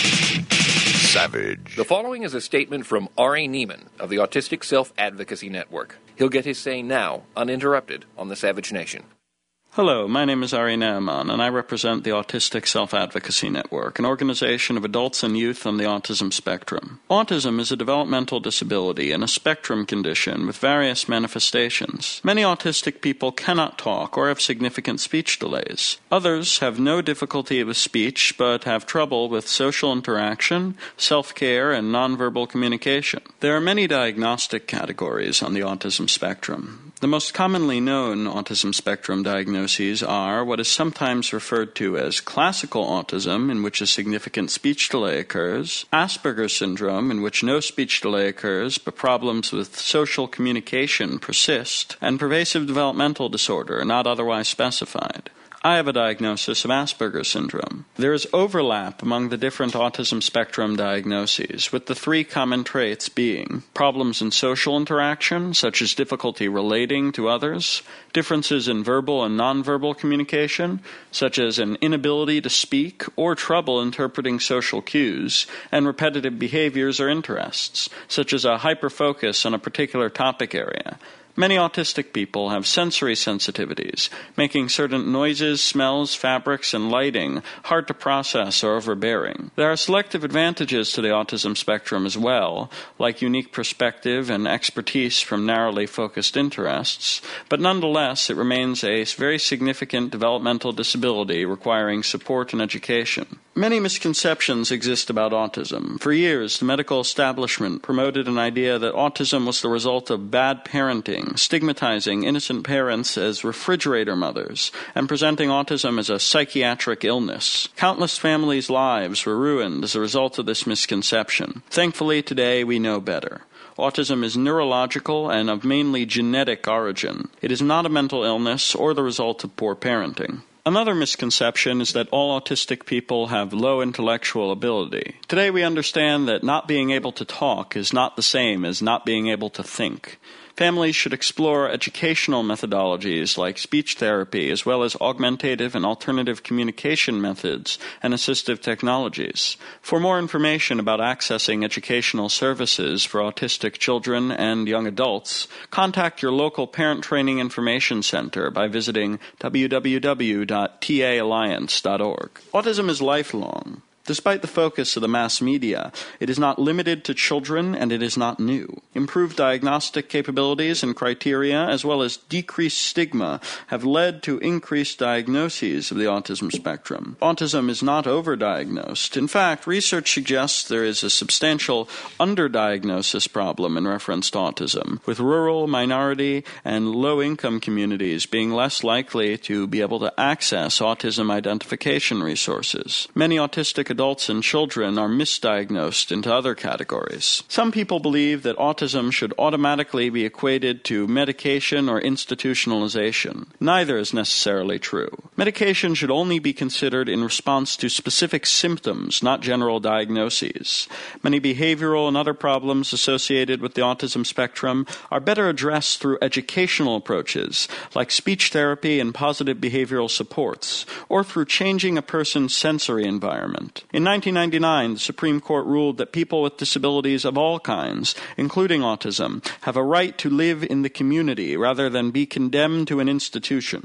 Savage. The following is a statement from Ari Neiman of the Autistic Self-Advocacy Network. He'll get his say now, uninterrupted, on the Savage Nation. Hello, my name is Ari Naaman, and I represent the Autistic Self-Advocacy Network, an organization of adults and youth on the autism spectrum. Autism is a developmental disability and a spectrum condition with various manifestations. Many autistic people cannot talk or have significant speech delays. Others have no difficulty with speech but have trouble with social interaction, self-care, and nonverbal communication. There are many diagnostic categories on the autism spectrum. The most commonly known autism spectrum diagnoses are what is sometimes referred to as classical autism, in which a significant speech delay occurs, Asperger's syndrome, in which no speech delay occurs but problems with social communication persist, and pervasive developmental disorder not otherwise specified. I have a diagnosis of Asperger's syndrome. There is overlap among the different autism spectrum diagnoses, with the three common traits being problems in social interaction, such as difficulty relating to others, differences in verbal and nonverbal communication, such as an inability to speak or trouble interpreting social cues, and repetitive behaviors or interests, such as a hyperfocus on a particular topic area. Many autistic people have sensory sensitivities, making certain noises, smells, fabrics, and lighting hard to process or overbearing. There are selective advantages to the autism spectrum as well, like unique perspective and expertise from narrowly focused interests, but nonetheless it remains a very significant developmental disability requiring support and education. Many misconceptions exist about autism. For years, the medical establishment promoted an idea that autism was the result of bad parenting, stigmatizing innocent parents as refrigerator mothers, and presenting autism as a psychiatric illness. Countless families' lives were ruined as a result of this misconception. Thankfully, today we know better. Autism is neurological and of mainly genetic origin. It is not a mental illness or the result of poor parenting. Another misconception is that all autistic people have low intellectual ability. Today we understand that not being able to talk is not the same as not being able to think. Families should explore educational methodologies like speech therapy, as well as augmentative and alternative communication methods and assistive technologies. For more information about accessing educational services for autistic children and young adults, contact your local Parent Training Information Center by visiting w w w dot t a alliance dot org. Autism is lifelong. Despite the focus of the mass media, it is not limited to children and it is not new. Improved diagnostic capabilities and criteria, as well as decreased stigma, have led to increased diagnoses of the autism spectrum. Autism is not overdiagnosed. In fact, research suggests there is a substantial underdiagnosis problem in reference to autism, with rural, minority, and low-income communities being less likely to be able to access autism identification resources. Many autistic adults and children are misdiagnosed into other categories. Some people believe that autism should automatically be equated to medication or institutionalization. Neither is necessarily true. Medication should only be considered in response to specific symptoms, not general diagnoses. Many behavioral and other problems associated with the autism spectrum are better addressed through educational approaches, like speech therapy and positive behavioral supports, or through changing a person's sensory environment. In nineteen ninety-nine, the Supreme Court ruled that people with disabilities of all kinds, including autism, have a right to live in the community rather than be condemned to an institution.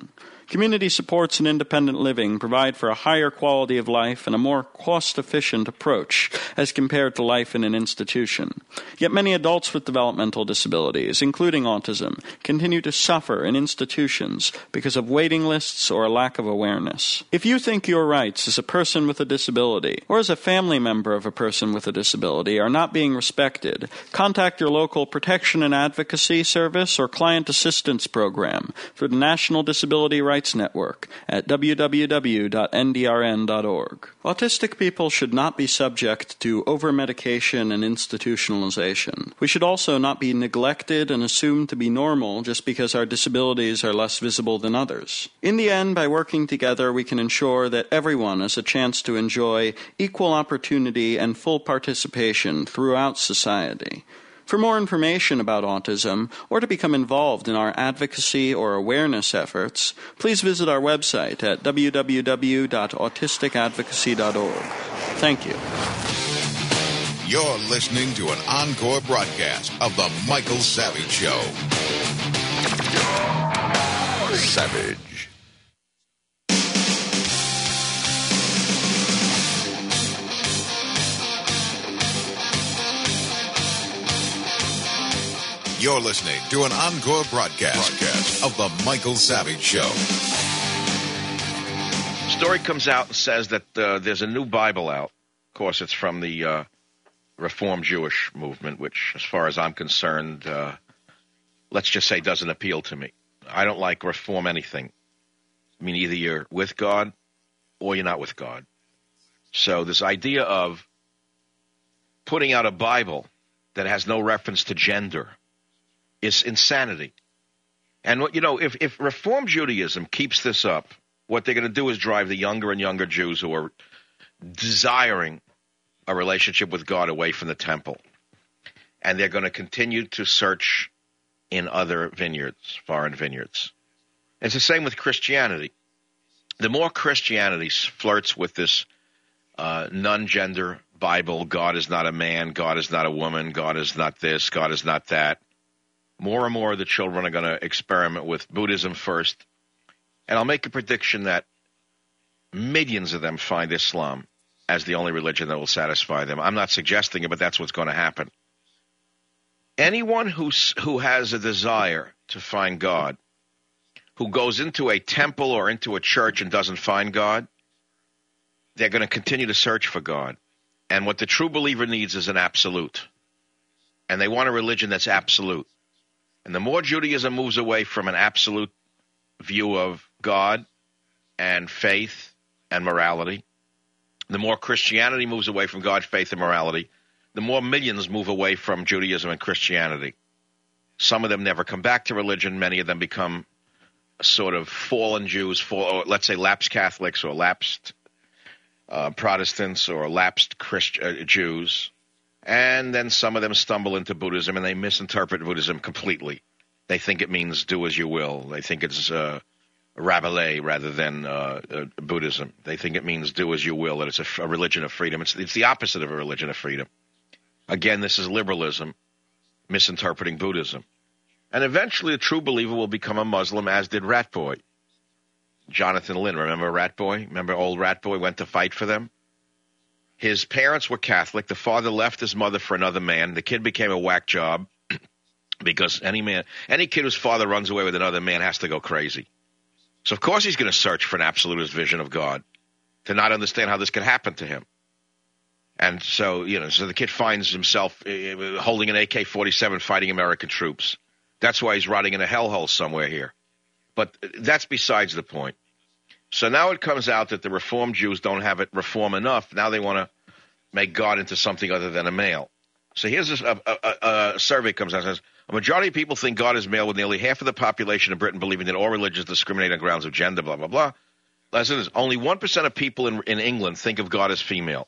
Community supports and independent living provide for a higher quality of life and a more cost-efficient approach as compared to life in an institution. Yet many adults with developmental disabilities, including autism, continue to suffer in institutions because of waiting lists or a lack of awareness. If you think your rights as a person with a disability or as a family member of a person with a disability are not being respected, contact your local Protection and Advocacy Service or Client Assistance Program through the National Disability Rights Network at w w w dot n d r n dot org. Autistic people should not be subject to over-medication and institutionalization. We should also not be neglected and assumed to be normal just because our disabilities are less visible than others. In the end, by working together, we can ensure that everyone has a chance to enjoy equal opportunity and full participation throughout society. For more information about autism, or to become involved in our advocacy or awareness efforts, please visit our website at w w w dot autistic advocacy dot org. Thank you. You're listening to an encore broadcast of The Michael Savage Show. Savage. You're listening to an encore broadcast, broadcast of The Michael Savage Show. Story comes out and says that uh, there's a new Bible out. Of course, it's from the uh, Reform Jewish movement, which, as far as I'm concerned, uh, let's just say doesn't appeal to me. I don't like reform anything. I mean, either you're with God or you're not with God. So this idea of putting out a Bible that has no reference to gender is insanity. And, what you know, if, if Reform Judaism keeps this up, what they're going to do is drive the younger and younger Jews who are desiring a relationship with God away from the temple. And they're going to continue to search in other vineyards, foreign vineyards. It's the same with Christianity. The more Christianity flirts with this uh, non-gender Bible, God is not a man, God is not a woman, God is not this, God is not that, more and more of the children are going to experiment with Buddhism first. And I'll make a prediction that millions of them find Islam as the only religion that will satisfy them. I'm not suggesting it, but that's what's going to happen. Anyone who's, who has a desire to find God, who goes into a temple or into a church and doesn't find God, they're going to continue to search for God. And what the true believer needs is an absolute. And they want a religion that's absolute. And the more Judaism moves away from an absolute view of God and faith and morality, the more Christianity moves away from God, faith, and morality, the more millions move away from Judaism and Christianity. Some of them never come back to religion. Many of them become sort of fallen Jews, fall, or let's say lapsed Catholics or lapsed uh, Protestants or lapsed Christ- uh, Jews. And then some of them stumble into Buddhism, and they misinterpret Buddhism completely. They think it means do as you will. They think it's uh, Rabelais rather than uh, uh, Buddhism. They think it means do as you will, that it's a, a religion of freedom. It's, it's the opposite of a religion of freedom. Again, this is liberalism, misinterpreting Buddhism. And eventually a true believer will become a Muslim, as did Rat Boy. Jonathan Lynn, remember Rat Boy? Remember old Rat Boy went to fight for them? His parents were Catholic. The father left his mother for another man. The kid became a whack job because any man, any kid whose father runs away with another man has to go crazy. So, of course, he's going to search for an absolutist vision of God to not understand how this could happen to him. And so, you know, so the kid finds himself holding an A K forty-seven fighting American troops. That's why he's rotting in a hellhole somewhere here. But that's besides the point. So now it comes out that the Reform Jews don't have it reform enough. Now they want to make God into something other than a male. So here's a, a, a, a survey comes out and says, a majority of people think God is male, with nearly half of the population of Britain believing that all religions discriminate on grounds of gender, blah, blah, blah. Listen to this. Only one percent of people in, in England think of God as female.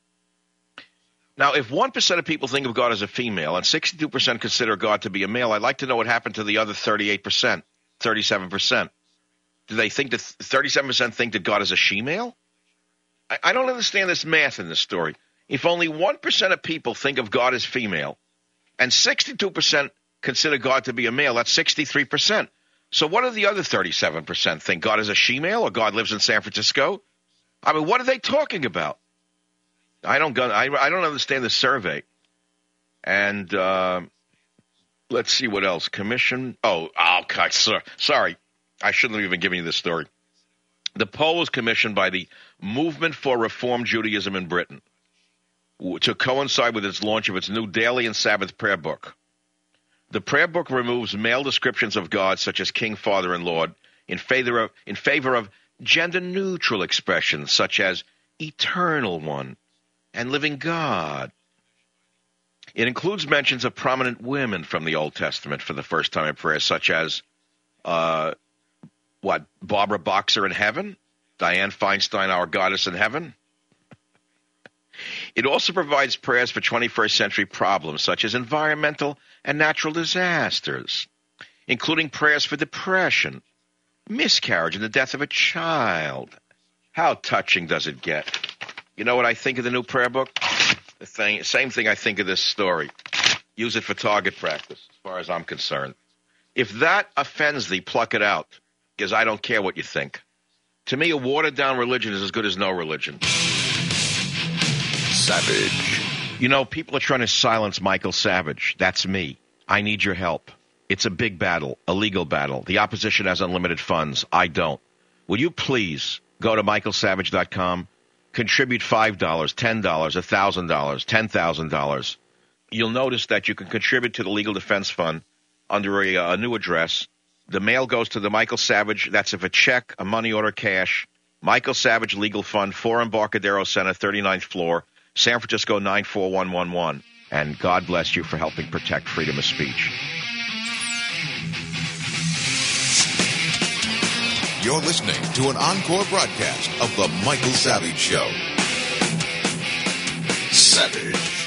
Now, if one percent of people think of God as a female and sixty-two percent consider God to be a male, I'd like to know what happened to the other thirty-eight percent, thirty-seven percent. Do they think that thirty-seven percent think that God is a she-male? I, I don't understand this math in this story. If only one percent of people think of God as female and sixty-two percent consider God to be a male, that's sixty-three percent. So what do the other thirty-seven percent think? God is a she-male or God lives in San Francisco? I mean, what are they talking about? I don't go, I, I don't understand the survey. And uh, let's see what else. Commission. Oh, oh God, sir, sorry. I shouldn't have even given you this story. The poll was commissioned by the Movement for Reform Judaism in Britain to coincide with its launch of its new daily and Sabbath prayer book. The prayer book removes male descriptions of God, such as King, Father, and Lord, in favor of, in favor of gender-neutral expressions, such as Eternal One and Living God. It includes mentions of prominent women from the Old Testament for the first time in prayer, such as, uh, what, Barbara Boxer in heaven? Dianne Feinstein, our goddess in heaven? It also provides prayers for twenty-first century problems, such as environmental and natural disasters, including prayers for depression, miscarriage, and the death of a child. How touching does it get? You know what I think of the new prayer book? The thing, same thing I think of this story. Use it for target practice, as far as I'm concerned. If that offends thee, pluck it out, because I don't care what you think. To me, a watered-down religion is as good as no religion. Savage. You know, people are trying to silence Michael Savage. That's me. I need your help. It's a big battle, a legal battle. The opposition has unlimited funds. I don't. Will you please go to michael savage dot com, contribute five dollars, ten dollars, one thousand dollars, ten thousand dollars. You'll notice that you can contribute to the Legal Defense Fund under a, a new address. The mail goes to the Michael Savage. That's if a check, a money order, cash. Michael Savage Legal Fund, four Embarcadero Center, thirty-ninth floor, San Francisco nine four one one one. And God bless you for helping protect freedom of speech. You're listening to an encore broadcast of The Michael Savage Show. Savage.